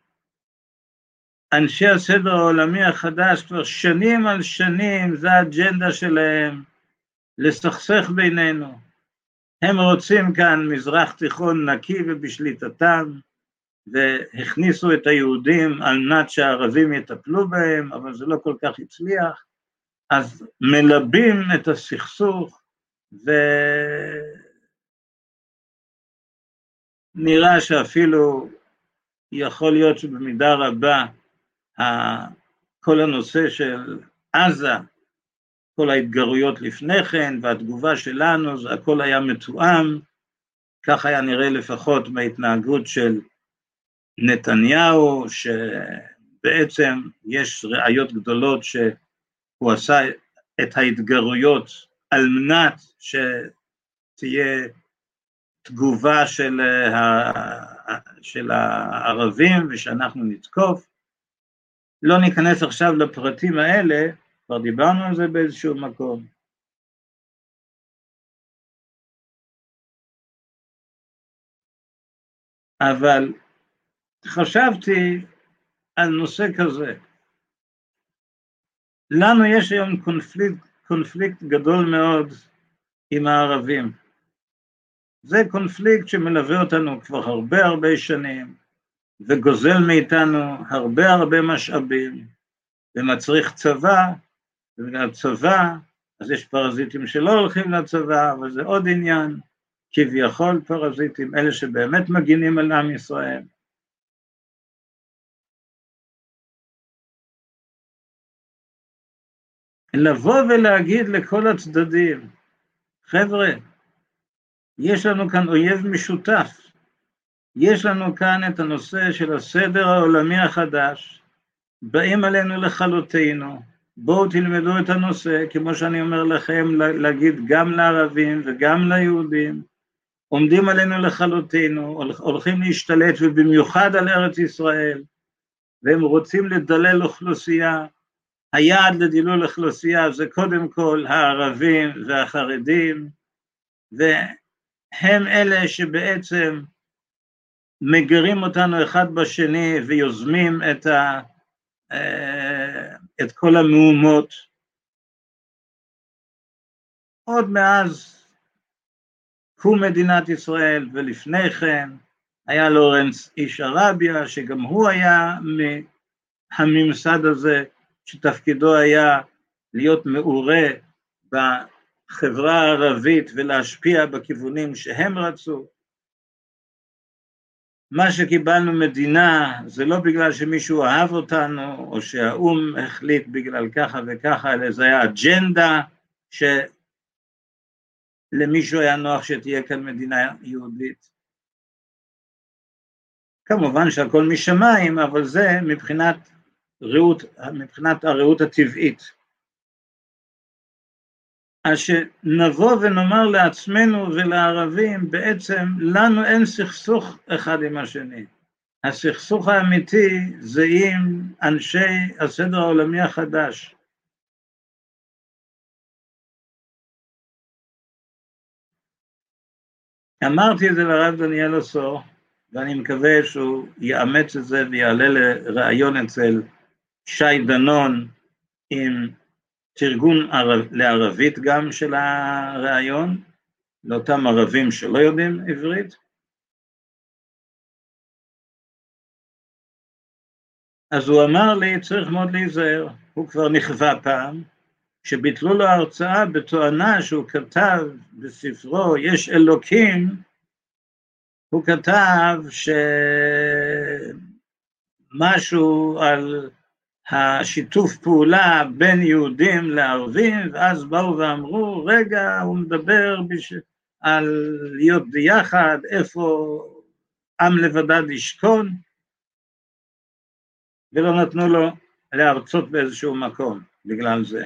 S1: אנשי הסדר העולמי החדש כבר שנים על שנים, זה האג'נדה שלהם, לסכסך בינינו. הם רוצים כאן מזרח תיכון נקי ובשליטתם, והכניסו את היהודים על מנת שהערבים יטפלו בהם, אבל זה לא כל כך הצליח, אז מלבים את הסכסוך, ונראה שאפילו יכול להיות שבמידה רבה, כל הנושא של עזה, כל ההתגרויות לפני כן, והתגובה שלנו, זה הכל היה מתואם, כך היה נראה לפחות מההתנהגות של נתניהו, שבעצם יש ראיות גדולות שהוא עשה את ההתגרויות על מנת שתהיה תגובה של, של הערבים ושאנחנו נתקוף. לא ניכנס עכשיו לפרטים האלה, כבר דיברנו על זה באיזשהו מקום. אבל חשבתי על נושא כזה. לנו יש היום קונפליקט, קונפליקט גדול מאוד עם הערבים. זה קונפליקט שמלווה אותנו כבר הרבה הרבה שנים, וגוזל מאיתנו הרבה הרבה משאבים, ומצריך צבא, ובגלל צבא, אז יש פרזיטים שלא הולכים לצבא, אבל זה עוד עניין, כביכול פרזיטים, אלה שבאמת מגינים על עם ישראל. לבוא ולהגיד לכל הצדדים, חבר'ה, יש לנו כאן אויב משותף, יש לנו כאן את הנושא של הסדר העולמי החדש, באים עלינו לכלותנו, בואו תלמדו את הנושא, כמו שאני אומר לכם, להגיד גם לערבים וגם ליהודים, עומדים עלינו לכלותנו, הולכים להשתלט ובמיוחד על ארץ ישראל, והם רוצים לדלל אוכלוסייה, היעד לדילול אוכלוסייה זה קודם כל הערבים והחרדים, והם אלה שבעצם מגרים אותנו אחד בשני ויוזמים את, ה, את כל המהומות. עוד מאז קום מדינת ישראל ולפני כן היה לורנס איש ערביה שגם הוא היה מהממסד הזה שתפקידו היה להיות מעורה בחברה הערבית ולהשפיע בכיוונים שהם רצו. מה שקיבלנו מדינה זה לא בגלל שמישהו אהב אותנו או שהאום החליט בגלל ככה וככה, אלא זה היה אג'נדה שלמישהו היה נוח שתהיה כאן מדינה יהודית. כמובן שהכל משמיים, אבל זה מבחינת ראות, מבחינת הראות הטבעית. אז שנבוא ונאמר לעצמנו ולערבים, בעצם לנו אין סכסוך אחד עם השני. הסכסוך האמיתי זה עם אנשי הסדר העולמי החדש. אמרתי את זה לרב דניאל אסור, ואני מקווה שהוא יאמץ את זה ויעלה לראיון אצל שי דנון עם תרגום ערב, לערבית גם של הראיון, לאותם ערבים שלא יודעים עברית. אז הוא אמר לי, צריך מאוד להיזהר, הוא כבר נכווה פעם, שביטלו לו הרצאה בתואנה שהוא כתב בספרו, יש אלוקים, הוא כתב משהו על השיתוף פעולה בין יהודים לערבים, ואז באו ואמרו, רגע, הוא מדבר בש... על להיות ביחד, איפה עם לבדד ישכון, ולא נתנו לו להרצות באיזשהו מקום בגלל זה.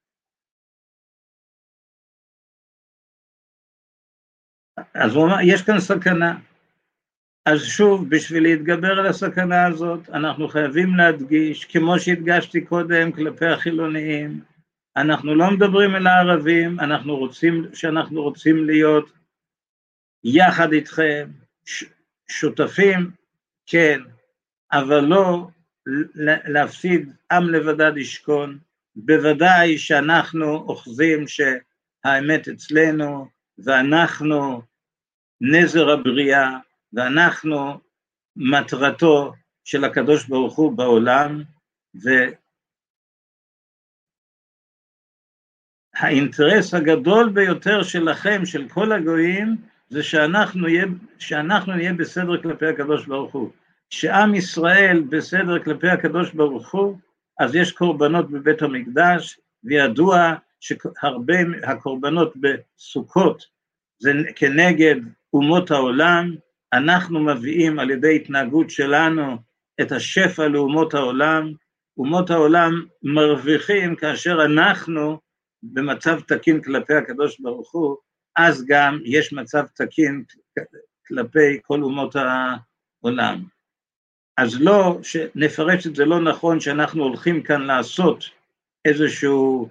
S1: אז הוא אומר, יש כאן סכנה. אז שוב, בשביל להתגבר על הסכנה הזאת, אנחנו חייבים להדגיש, כמו שהדגשתי קודם כלפי החילוניים, אנחנו לא מדברים אל הערבים, אנחנו רוצים, שאנחנו רוצים להיות יחד איתכם, ש, שותפים, כן, אבל לא להפסיד עם לבדד ישכון, בוודאי שאנחנו אוחזים שהאמת אצלנו, ואנחנו נזר הבריאה, ואנחנו מטרתו של הקדוש ברוך הוא בעולם, והאינטרס הגדול ביותר שלכם, של כל הגויים, זה שאנחנו נהיה, שאנחנו נהיה בסדר כלפי הקדוש ברוך הוא. שעם ישראל בסדר כלפי הקדוש ברוך הוא, אז יש קורבנות בבית המקדש, וידוע שהרבה הקורבנות בסוכות, זה כנגד אומות העולם, אנחנו מביאים על ידי התנהגות שלנו את השפע לאומות העולם, אומות העולם מרוויחים כאשר אנחנו במצב תקין כלפי הקדוש ברוך הוא, אז גם יש מצב תקין כלפי כל אומות העולם. אז לא, שנפרש את זה לא נכון שאנחנו הולכים כאן לעשות איזשהו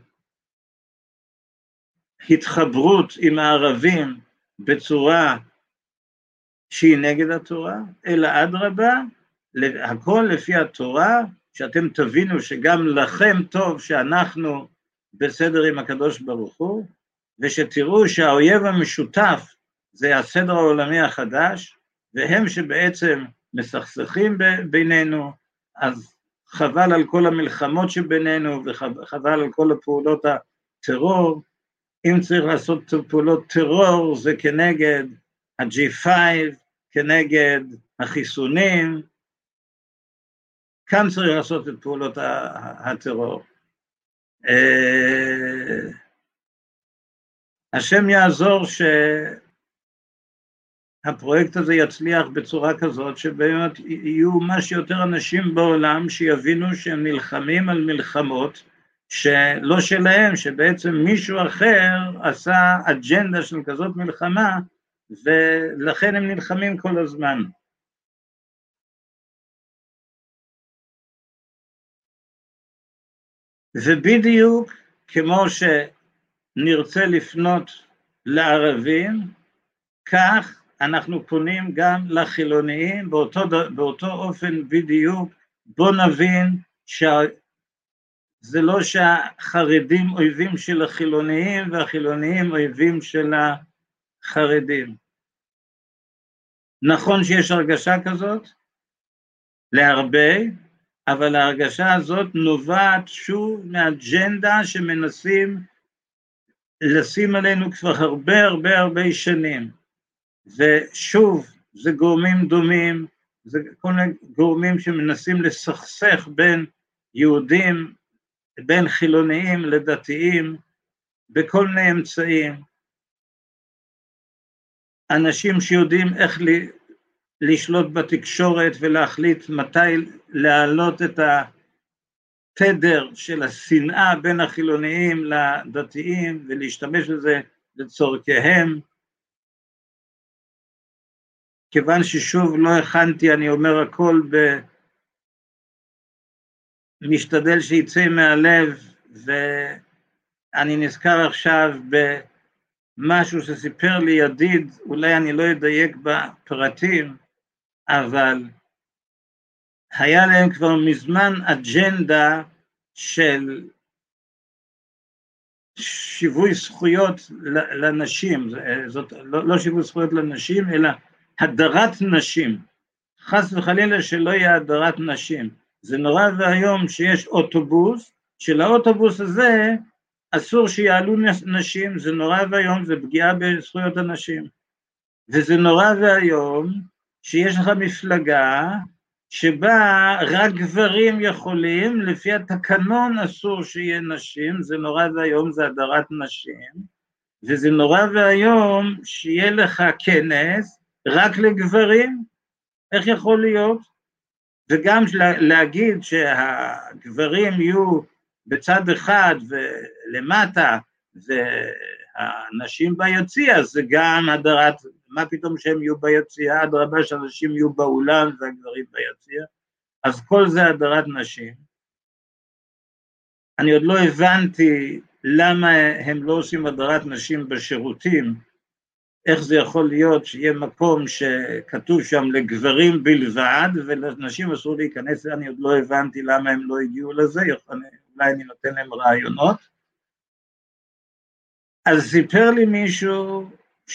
S1: התחברות עם הערבים בצורה שהיא נגד התורה, אלא אדרבה, הכל לפי התורה, שאתם תבינו שגם לכם טוב שאנחנו בסדר עם הקדוש ברוך הוא, ושתראו שהאויב המשותף זה הסדר העולמי החדש, והם שבעצם מסכסכים בינינו, אז חבל על כל המלחמות שבינינו, וחבל על כל הפעולות הטרור. אם צריך לעשות פעולות טרור, זה כנגד ה-ג'י פייב, כנגד החיסונים, כאן צריך לעשות את פעולות הטרור. השם יעזור שהפרויקט הזה יצליח בצורה כזאת, שבאמת יהיו מה שיותר אנשים בעולם שיבינו שהם נלחמים על מלחמות שלא שלהם, שבעצם מישהו אחר עשה אג'נדה של כזאת מלחמה, ולכן הם נלחמים כל הזמן. ובדיוק כמו שנרצה לפנות לערבים, כך אנחנו פונים גם לחילוניים, באותו, באותו אופן בדיוק. בוא נבין שזה לא שהחרדים אויבים של החילוניים, והחילוניים אויבים של החרדים. נכון שיש הרגשה כזאת, להרבה, אבל ההרגשה הזאת נובעת שוב מהאג'נדה שמנסים לשים עלינו כבר הרבה הרבה הרבה שנים. ושוב, זה גורמים דומים, זה כל מיני גורמים שמנסים לסכסך בין יהודים, בין חילוניים לדתיים, בכל מיני אמצעים. אנשים שיודעים איך לשלוט בתקשורת ולהחליט מתי להעלות את התדר של השנאה בין החילוניים לדתיים, ולהשתמש בזה לצורכיהם. כיוון ששוב לא הכנתי, אני אומר הכל במשתדל שיצא מהלב, ואני נזכר עכשיו במשהו שסיפר לי ידיד, אולי אני לא אדייק בפרטים, אבל היה להם כבר מזמן אג'נדה של שיווי זכויות לנשים, זאת לא, לא שיווי זכויות לנשים, אלא הדרת נשים. חס וחלילה שלא יהיה הדרת נשים. זה נורא והיום שיש אוטובוס, שלאוטובוס הזה אסור שיעלו נשים, זה נורא והיום, זה פגיעה בזכויות הנשים. וזה נורא והיום שיש לך מפלגה שבה רק גברים יכולים, לפי התקנון אסור שיהיה נשים, זה נורא והיום, זה הדרת נשים, וזה נורא והיום שיהיה לך כנס רק לגברים, איך יכול להיות? וגם להגיד שהגברים יהיו בצד אחד ולמטה, והנשים ביציע, זה גם הדרת, מה פתאום שהם יהיו ביציע, אדרבה שאנשים יהיו באולם והגברים ביציע, אז כל זה הדרת נשים. אני עוד לא הבנתי למה הם לא עושים הדרת נשים בשירותים, איך זה יכול להיות שיהיה מקום שכתוב שם לגברים בלבד, ולנשים אסור להיכנס, אני עוד לא הבנתי למה הם לא הגיעו לזה, אולי אני נותן להם רעיונות. אז סיפר לי מישהו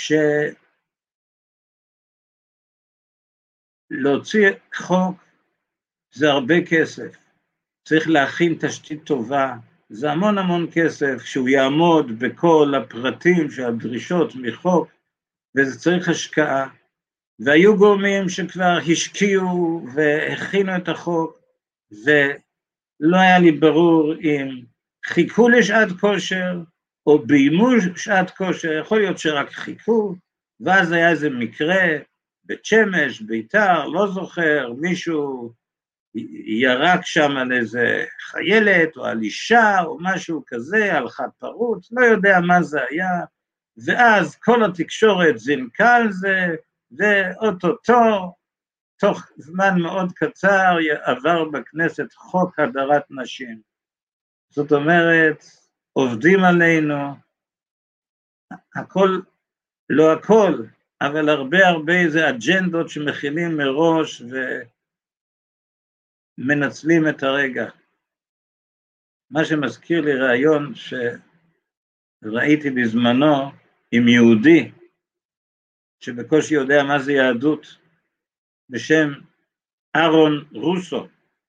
S1: שלהוציא חוק זה הרבה כסף, צריך להכין תשתית טובה, זה המון המון כסף, שהוא יעמוד בכל הפרטים של הדרישות מחוק, וזה צריך השקעה, והיו גורמים שכבר השקיעו והכינו את החוק, ולא היה לי ברור אם חיכו לשעת כושר, או ביימו שעת כושר, יכול להיות שרק חיכו, ואז היה איזה מקרה, בית שמש, ביתר, לא זוכר, מישהו ירק שם על איזה חיילת, או על אישה, או משהו כזה, על חד פרוץ, לא יודע מה זה היה, ואז כל התקשורת זינקה על זה, ואוטוטו, תוך זמן מאוד קצר, עבר בכנסת חוק הדרת נשים. זאת אומרת, עובדים עלינו, הכל, לא הכל, אבל הרבה הרבה איזה אג'נדות שמכינים מראש ומנצלים את הרגע. מה שמזכיר לי רעיון שראיתי בזמנו עם יהודי, שבקושי יודע מה זה יהדות, בשם אהרון רוסו,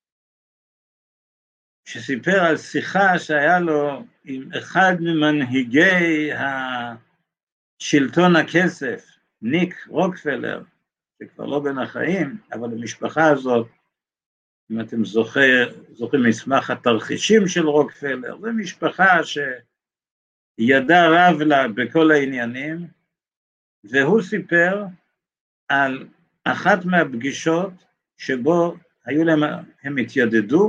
S1: שסיפר על שיחה שהיה לו עם אחד ממנהיגי השלטון הכסף, ניק רוקפלר, שכבר לא בין החיים, אבל המשפחה הזאת, אם אתם זוכר, זוכרים מסמך התרחישים של רוקפלר, זו משפחה שידע רב לה בכל העניינים, והוא סיפר על אחת מהפגישות שבו היו להם, הם התיידדו,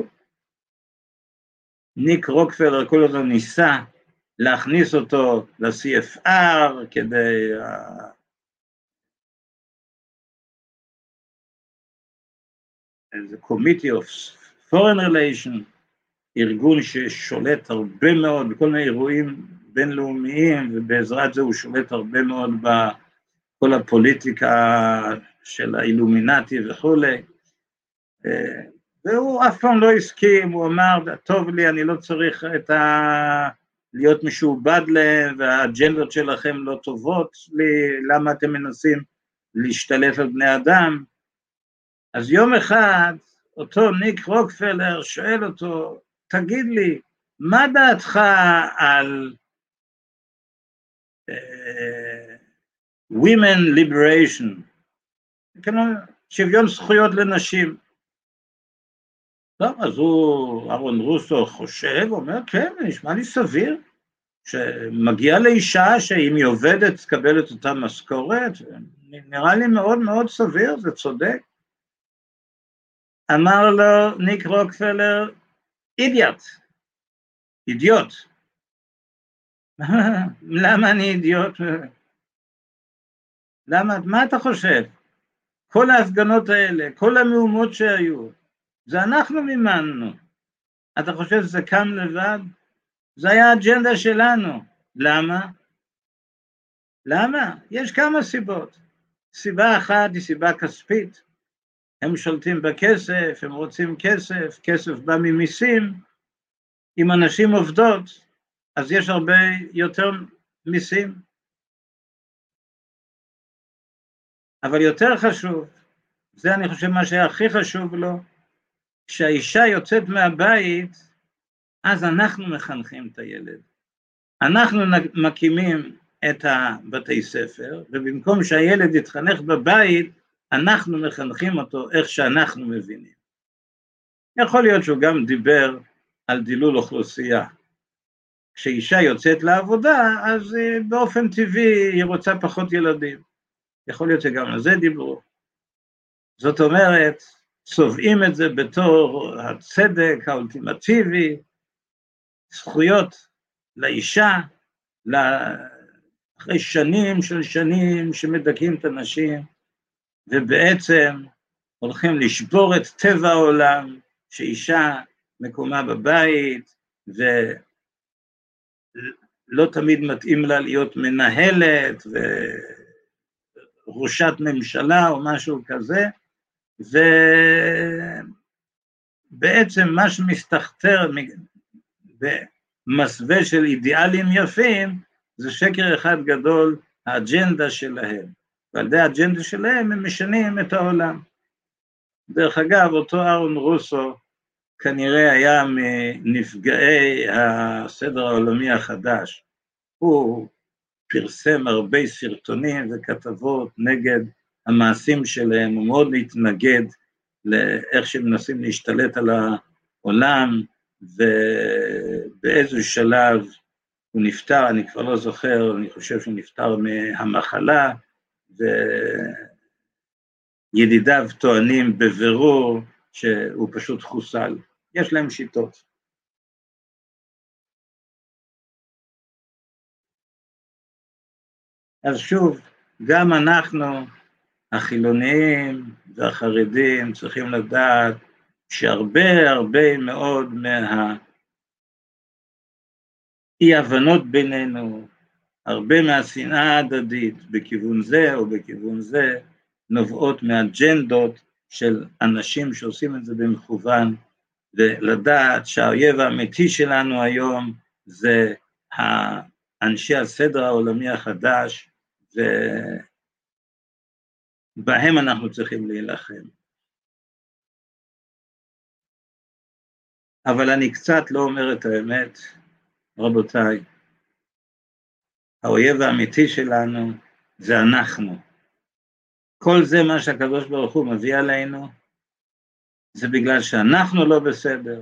S1: ניק רוקפלר כל הזמן ניסה להכניס אותו ל-סי אף אר כדי איזה Committee of Foreign Relations, ארגון ששולט הרבה מאוד בכל מיני אירועים בינלאומיים, ובעזרת זה הוא שולט הרבה מאוד בכל הפוליטיקה של האילומינטי וכולי, והוא אף פעם לא הסכים, הוא אמר, טוב לי, אני לא צריך את ה... להיות משועבד להם, והאג'נדות שלכם לא טובות לי, למה אתם מנסים להשתלט על בני אדם? אז יום אחד, אותו ניק רוקפלר שואל אותו, תגיד לי, מה דעתך על uh, women liberation, שוויון זכויות לנשים? טוב, אז הוא, אהרון רוסו חושב, אומר, כן, נשמע לי סביר, שמגיע לאישה שאם היא עובדת, תקבל את אותה משכורת, נראה לי מאוד מאוד סביר, זה צודק. אמר לו ניק רוקפלר, אידיוט, אידיוט. למה אני אידיוט? למה, מה אתה חושב? כל ההפגנות האלה, כל המהומות שהיו, זה אנחנו מימנו. אתה חושב שזה קם לבד? זה היה האג'נדה שלנו. למה? למה? יש כמה סיבות. סיבה אחת היא סיבה כספית. הם שולטים בכסף, הם רוצים כסף, כסף בא ממיסים. אם אנשים עובדות, אז יש הרבה יותר מיסים. אבל יותר חשוב, זה אני חושב מה שהיה הכי חשוב לו, כשהאישה יוצאת מהבית, אז אנחנו מחנכים את הילד. אנחנו מקימים את הבתי ספר, ובמקום שהילד יתחנך בבית, אנחנו מחנכים אותו איך שאנחנו מבינים. יכול להיות שהוא גם דיבר על דילול אוכלוסייה. כשאישה יוצאת לעבודה, אז באופן טבעי היא רוצה פחות ילדים. יכול להיות שגם על זה דיברו. זאת אומרת, צובעים את זה בתור הצדק האולטימטיבי, זכויות לאישה, אחרי שנים של שנים שמדכאים את הנשים, ובעצם הולכים לשבור את טבע העולם, שאישה מקומה בבית, ולא תמיד מתאים לה להיות מנהלת, וראשת ממשלה או משהו כזה, ובעצם מה שמסתכתר במסווה של אידיאלים יפים, זה שקר אחד גדול, האג'נדה שלהם. ועל ידי האג'נדה שלהם הם משנים את העולם. דרך אגב, אותו אהרון רוסו כנראה היה מנפגעי הסדר העולמי החדש. הוא פרסם הרבה סרטונים וכתבות נגד המעשים שלהם, הוא מאוד מתנגד לאיך שהם מנסים להשתלט על העולם, ובאיזו שלב הוא נפטר, אני כבר לא זוכר, אני חושב שהוא נפטר מהמחלה, וידידיו טוענים בבירור שהוא פשוט חוסל. יש להם שיטות. אז שוב, גם אנחנו, החילוניים והחרדים, צריכים לדעת שהרבה הרבה מאוד מה... אי הבנות בינינו, הרבה מהשנאה ההדדית בכיוון זה או בכיוון זה, נובעות מאג'נדות של אנשים שעושים את זה במכוון, ולדעת שהאויב האמיתי שלנו היום זה אנשי הסדר העולמי החדש, ובהם אנחנו צריכים להילחם. אבל אני קצת לא אומר את האמת, רבותיי, האויב האמיתי שלנו זה אנחנו. כל זה מה שהקדוש ברוך הוא מביא עלינו, זה בגלל שאנחנו לא בסדר,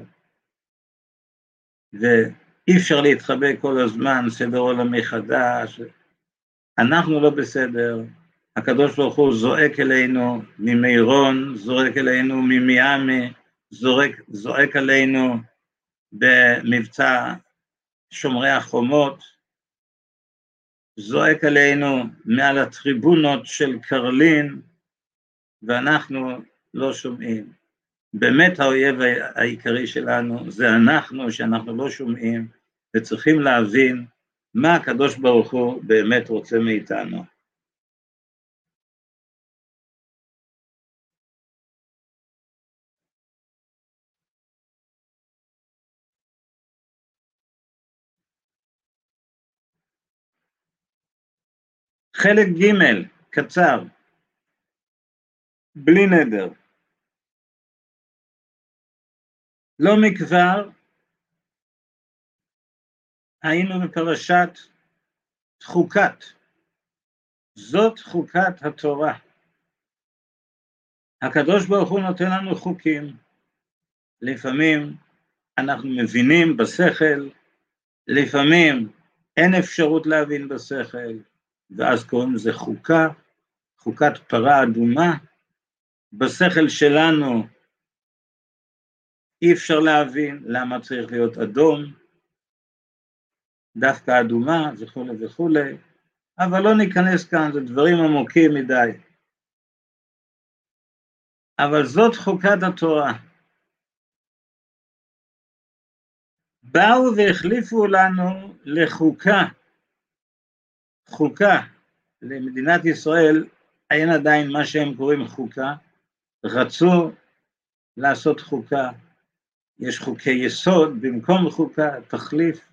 S1: ואי אפשר להתחבא כל הזמן, סדר עולמי חדש, אנחנו לא בסדר, הקדוש ברוך הוא זועק אלינו ממירון, זועק אלינו ממיאמי, זועק, זועק עלינו במבצע שומרי החומות, זועק עלינו מעל הטריבונות של קרלין, ואנחנו לא שומעים. באמת האויב העיקרי שלנו זה אנחנו, שאנחנו לא שומעים, וצריכים להבין מה הקדוש ברוך הוא באמת רוצה מאיתנו. חלק ג' קצר, בלי נדר. לא מכבר היינו בפרשת חוקת, זאת חוקת התורה. הקדוש ברוך הוא נותן לנו חוקים, לפעמים אנחנו מבינים בשכל, לפעמים אין אפשרות להבין בשכל, ואז קוראים לזה חוקה, חוקת פרה אדומה. בשכל שלנו אי אפשר להבין למה צריך להיות אדום, דווקא אדומה וכו' וכו', אבל לא ניכנס כאן, זה דברים עמוקים מדי. אבל זאת חוקת התורה. באו והחליפו לנו לחוקה, חוקה, למדינת ישראל אין עדיין מה שהם קוראים חוקה, רצו לעשות חוקה, יש חוקי יסוד במקום חוקה, תחליף,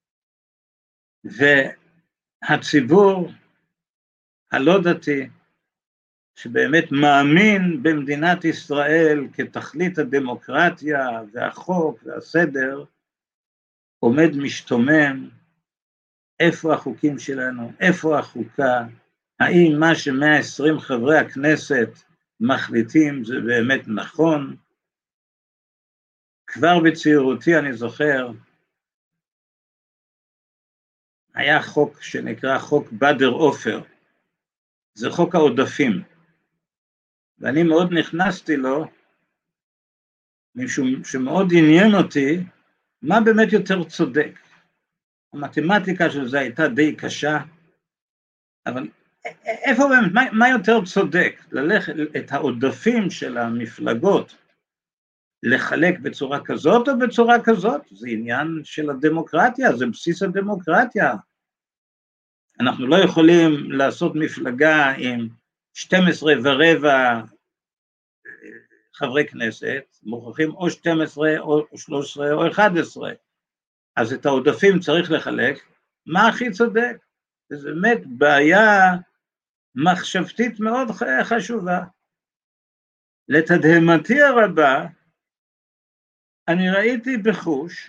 S1: והציבור הלא דתי, שבאמת מאמין במדינת ישראל כתכלית הדמוקרטיה והחוק והסדר, עומד משתומם, איפה החוקים שלנו, איפה החוקה, האם מה ש-מאה ועשרים חברי הכנסת מחליטים, זה באמת נכון. כבר בצעירותי אני זוכר, היה חוק שנקרא חוק בדר עופר, זה חוק העודפים, ואני מאוד נכנסתי לו, משום שמאוד עניין אותי, מה באמת יותר צודק. המתמטיקה של זה הייתה די קשה, אבל איפה באמת, מה, מה יותר צודק? ללכת את העודפים של המפלגות, לחלק בצורה כזאת או בצורה כזאת? זה עניין של הדמוקרטיה, זה בסיס הדמוקרטיה. אנחנו לא יכולים לעשות מפלגה עם שתים עשרה ורבע חברי כנסת, מוכרחים או שתים עשרה או שלוש עשרה או אחת עשרה. אז את העודפים צריך לחלק, מה הכי צודק? זו באמת בעיה מחשבתית מאוד חשובה. לתדהמתי הרבה, אני ראיתי בחוש,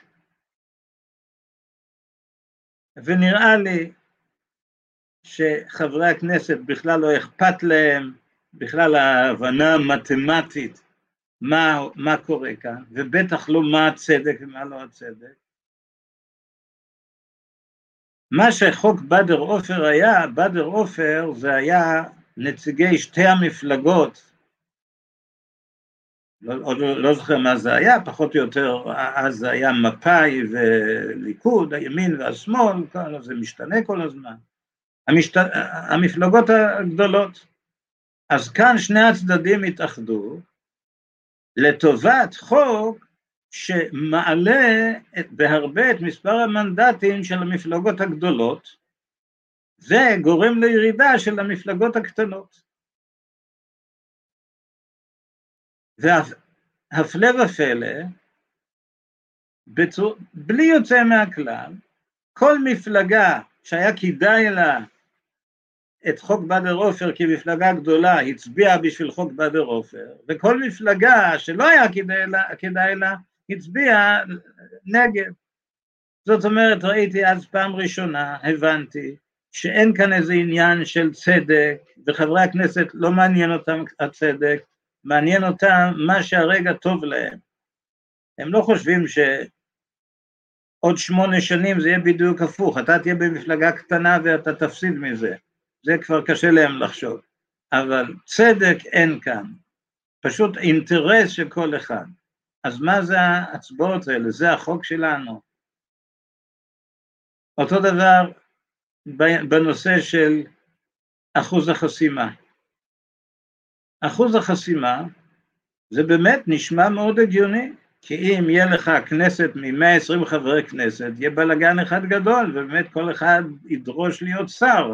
S1: ונראה לי שחברי הכנסת בכלל לא אכפת להם, בכלל ההבנה המתמטית, מה, מה קורה כאן, ובטח לא מה הצדק ומה לא הצדק. מה שחוק בדר עופר היה, בדר עופר זה היה נציגי שתי המפלגות, לא, לא, לא זוכר מה זה היה, פחות או יותר, אז זה היה מפא"י וליכוד, הימין והשמאל, זה משתנה כל הזמן, המשת... המפלגות הגדולות. אז כאן שני הצדדים התאחדו, לטובת חוק שמעלה את, בהרבה את מספר המנדטים של המפלגות הגדולות, וגורם לירידה של המפלגות הקטנות. והפלא ופלא, בצור... בלי יוצא מהכלל, כל מפלגה שהיה כדאי לה את חוק בדר עופר כמפלגה גדולה, הצביעה בשביל חוק בדר עופר, וכל מפלגה שלא היה כדאי לה, כדאי לה הצביעה נגד. זאת אומרת, ראיתי אז פעם ראשונה, הבנתי, שאין כאן איזה עניין של צדק, וחברי הכנסת לא מעניין אותם הצדק, מעניין אותם מה שהרגע טוב להם. הם לא חושבים שעוד שמונה שנים זה יהיה בדיוק הפוך, אתה תהיה במפלגה קטנה ואתה תפסיד מזה, זה כבר קשה להם לחשוב, אבל צדק אין כאן, פשוט אינטרס של כל אחד. אז מה זה ההצבעות האלה? זה החוק שלנו. אותו דבר בנושא של אחוז החסימה. אחוז החסימה זה באמת נשמע מאוד הגיוני, כי אם יהיה לך כנסת מ-מאה ועשרים חברי כנסת, יהיה בלגן אחד גדול, ובאמת כל אחד ידרוש להיות שר.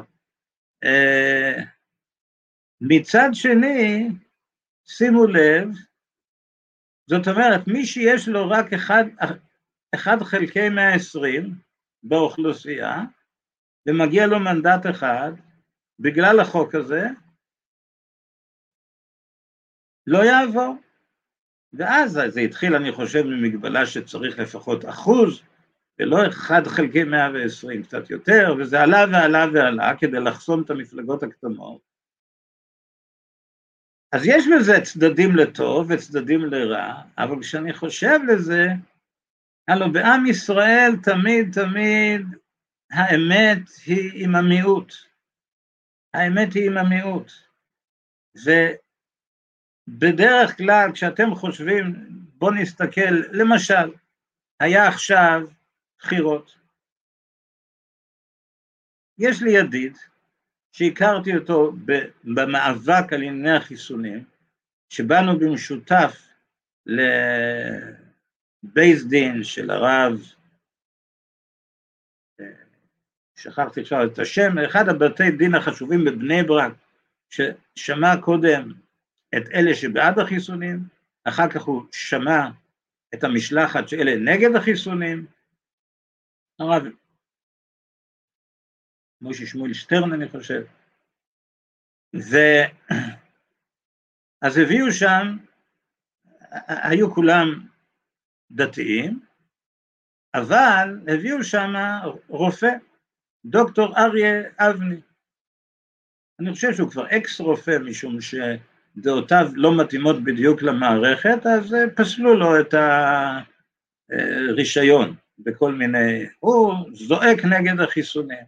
S1: מצד שני, שימו לב, זאת אומרת, מי שיש לו רק אחד, אחד חלקי מאה ועשרים באוכלוסייה, ומגיע לו מנדט אחד, בגלל החוק הזה, לא יעבור. ואז זה התחיל, אני חושב, ממגבלה שצריך לפחות אחוז, ולא אחד חלקי מאה ועשרים, קצת יותר, וזה עלה ועלה ועלה, כדי לחסום את המפלגות הקטנות. אז יש בזה צדדים לטוב וצדדים לרע, אבל כשאני חושב לזה, הלוא בעם ישראל תמיד תמיד האמת היא עם המיעוט. האמת היא עם המיעוט. ובדרך כלל כשאתם חושבים, בוא נסתכל, למשל, היה עכשיו בחירות. יש לי ידיד, שהכרתי אותו במאבק על ענייני החיסונים, שבאנו במשותף לבייס דין של הרב, שכחתי עכשיו את השם, אחד הבתי דין החשובים בבני ברק, ששמע קודם את אלה שבעד החיסונים, אחר כך הוא שמע את המשלחת שאלה נגד החיסונים, הרב משה שמואל שטרן אני חושב, ו... אז הביאו שם, היו כולם דתיים, אבל הביאו שם רופא, דוקטור אריה אבני, אני חושב שהוא כבר אקס רופא, משום דעותיו לא מתאימות בדיוק למערכת, אז פסלו לו את הרישיון בכל מיני, הוא זועק נגד החיסונים.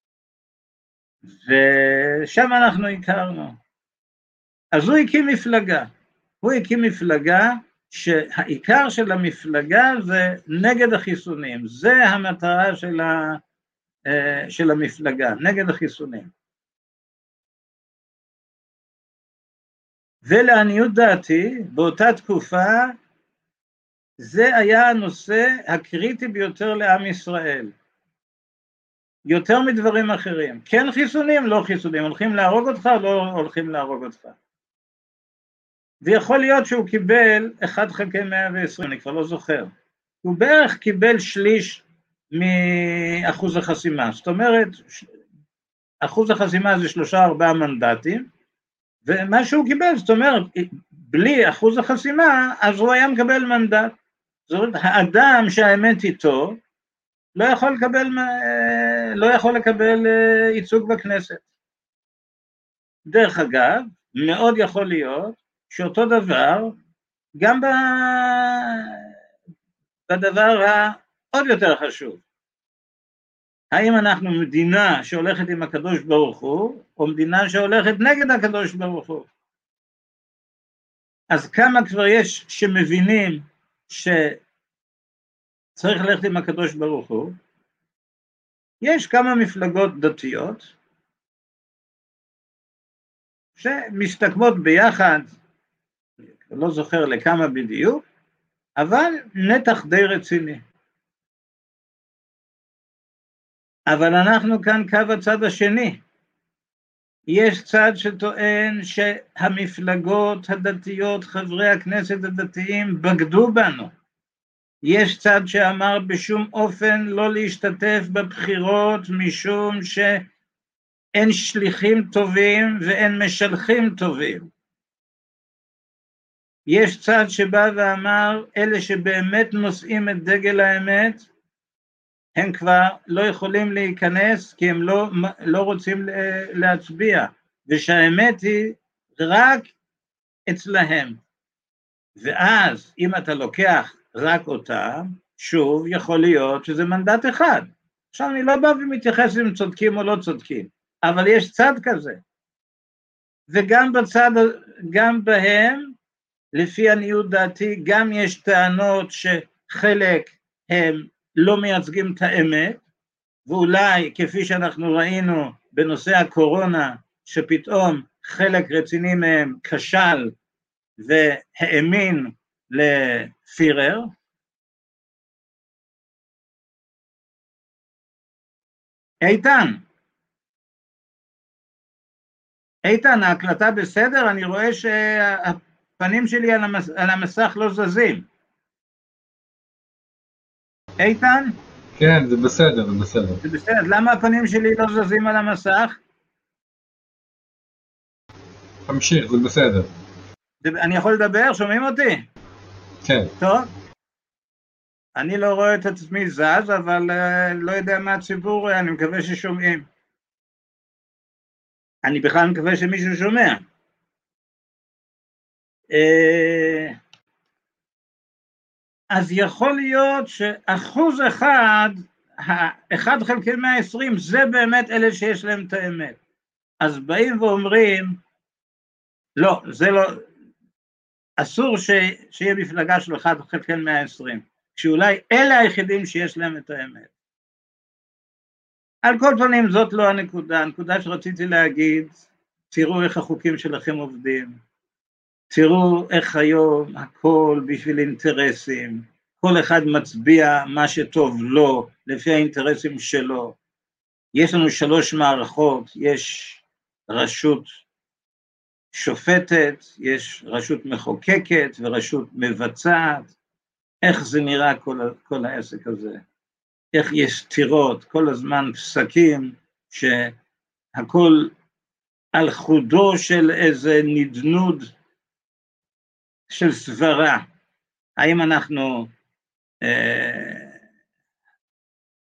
S1: ושם אנחנו הכרנו. אז הוא הקים מפלגה, הוא הקים מפלגה שהעיקר של המפלגה זה נגד החיסונים, זה המטרה של, ה, של המפלגה, נגד החיסונים. ולעניות דעתי, באותה תקופה, זה היה הנושא הקריטי ביותר לעם ישראל. יותר מדברים אחרים. כן חיסונים, לא חיסונים, הולכים להרוג אותך או לא הולכים להרוג אותך. ויכול להיות שהוא קיבל אחד חלקי מאה ועשרים, אני כבר לא זוכר. הוא בערך קיבל שליש מאחוז החסימה. זאת אומרת, אחוז החסימה זה שלושה ארבעה מנדטים, ומה שהוא קיבל, זאת אומרת, בלי אחוז החסימה, אז הוא היה מקבל מנדט. זאת אומרת, האדם שהאמת איתו, לא יכול לקבל, לא יכול לקבל ייצוג בכנסת. דרך אגב, מאוד יכול להיות שאותו דבר, גם בדבר העוד יותר חשוב. האם אנחנו מדינה שהולכת עם הקדוש ברוך הוא, או מדינה שהולכת נגד הקדוש ברוך הוא? אז כמה כבר יש שמבינים שצריך ללכת עם הקדוש ברוך הוא? יש כמה מפלגות דתיות שמסתכמות ביחד, לא זוכר לכמה בדיוק, אבל נתח די רציני. אבל אנחנו כאן קו הצד השני. יש צד שטוען שהמפלגות הדתיות, חברי הכנסת הדתיים, בגדו בנו. יש צד שאמר בשום אופן לא להשתתף בבחירות, משום שאין שליחים טובים ואין משלחים טובים. יש צד שבא ואמר, אלה שבאמת נושאים את דגל האמת, הם כבר לא יכולים להיכנס, כי הם לא, לא רוצים להצביע, ושהאמת היא רק אצלהם. ואז, אם אתה לוקח רק אותם, שוב יכול להיות שזה מנדט אחד. עכשיו אני לא בא ומתייחס אם צודקים או לא צודקים, אבל יש צד כזה. וגם בצד, גם בהם, לפי עניות דעתי, גם יש טענות שחלק הם לא מייצגים את האמת, ואולי כפי שאנחנו ראינו בנושא הקורונה, שפתאום חלק רציני מהם כשל והאמין לפירר. איתן, איתן, ההקלטה בסדר? אני רואה שהפנים שלי על המס... על המסך לא זזים. איתן?
S2: כן, זה בסדר, זה בסדר.
S1: זה בסדר, למה הפנים שלי לא זזים על המסך?
S2: תמשיך, זה בסדר.
S1: זה... אני יכול לדבר? שומעים אותי?
S2: כן.
S1: טוב. אני לא רואה את עצמי זז, אבל uh, לא יודע מה הציבור, אני מקווה ששומעים. אני בכלל מקווה שמישהו שומע. Uh, אז יכול להיות שאחוז אחד, אחד חלקי מאה ועשרים, זה באמת אלה שיש להם את האמת. אז באים ואומרים, לא, זה לא, אסור ש, שיהיה מפלגה של אחד חלקי מאה ועשרים, שאולי אלה היחידים שיש להם את האמת. על כל פנים זאת לא הנקודה, הנקודה שרציתי להגיד, תראו איך החוקים שלכם עובדים, תראו איך היום הכל בשביל אינטרסים, כל אחד מצביע מה שטוב לו, לפי האינטרסים שלו. יש לנו שלוש מערכות, יש רשות שופטת, יש רשות מחוקקת ורשות מבצעת. איך זה נראה כל, כל העסק הזה? איך יש סתירות, כל הזמן פסקים, שהכל על חודו של איזה נדנוד של סברה. האם אנחנו, אה,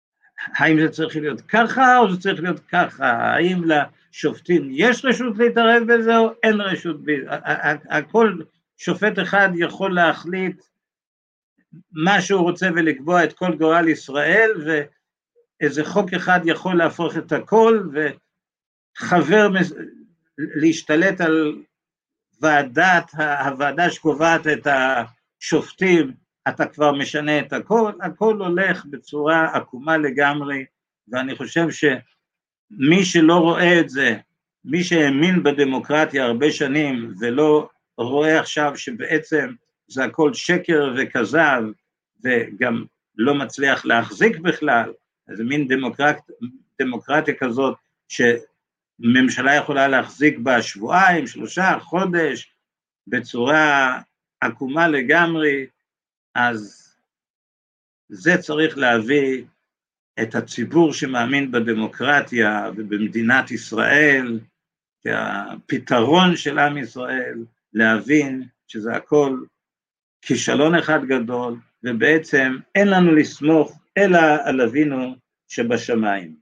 S1: האם זה צריך להיות ככה או זה צריך להיות ככה, האם לשופטים יש רשות להתערב בזה או אין רשות, הכל שופט אחד יכול להחליט מה שהוא רוצה ולקבוע את כל גורל ישראל, ואיזה חוק אחד יכול להפוך את הכל, וחבר להשתלט על ועדת, הוועדה שקובעת את השופטים, אתה כבר משנה את הכל, הכל הולך בצורה עקומה לגמרי, ואני חושב שמי שלא רואה את זה, מי שהאמין בדמוקרטיה הרבה שנים, ולא רואה עכשיו שבעצם זה הכל שקר וכזב, וגם לא מצליח להחזיק בכלל, זה מין דמוקרט, דמוקרטיה כזאת, שממשלה יכולה להחזיק בה שבועיים, שלושה, חודש, בצורה עקומה לגמרי, אז זה צריך להביא את הציבור שמאמין בדמוקרטיה ובמדינת ישראל, הפתרון של עם ישראל, להבין שזה הכל כישלון אחד גדול, ובעצם אין לנו לסמוך אלא על אבינו שבשמיים.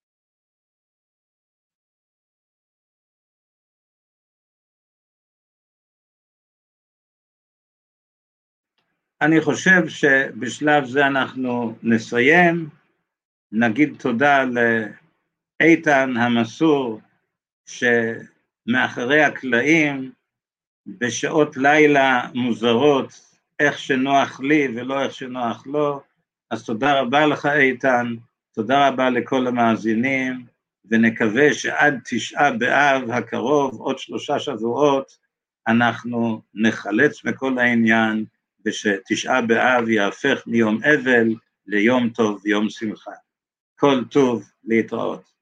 S1: אני חושב שבשלב זה אנחנו נסיים, נגיד תודה לאיתן המסור, שמאחורי הקלעים, בשעות לילה מוזרות, איך שנוח לי ולא איך שנוח לו, אז תודה רבה לך איתן, תודה רבה לכל המאזינים, ונקווה שעד תשעה באב הקרוב, עוד שלושה שבועות, אנחנו נחלץ מכל העניין, ושתשעה באב יהפך מיום אבל ליום טוב ויום שמחה. כל טוב, להתראות.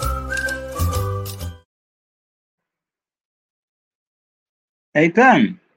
S1: איתן.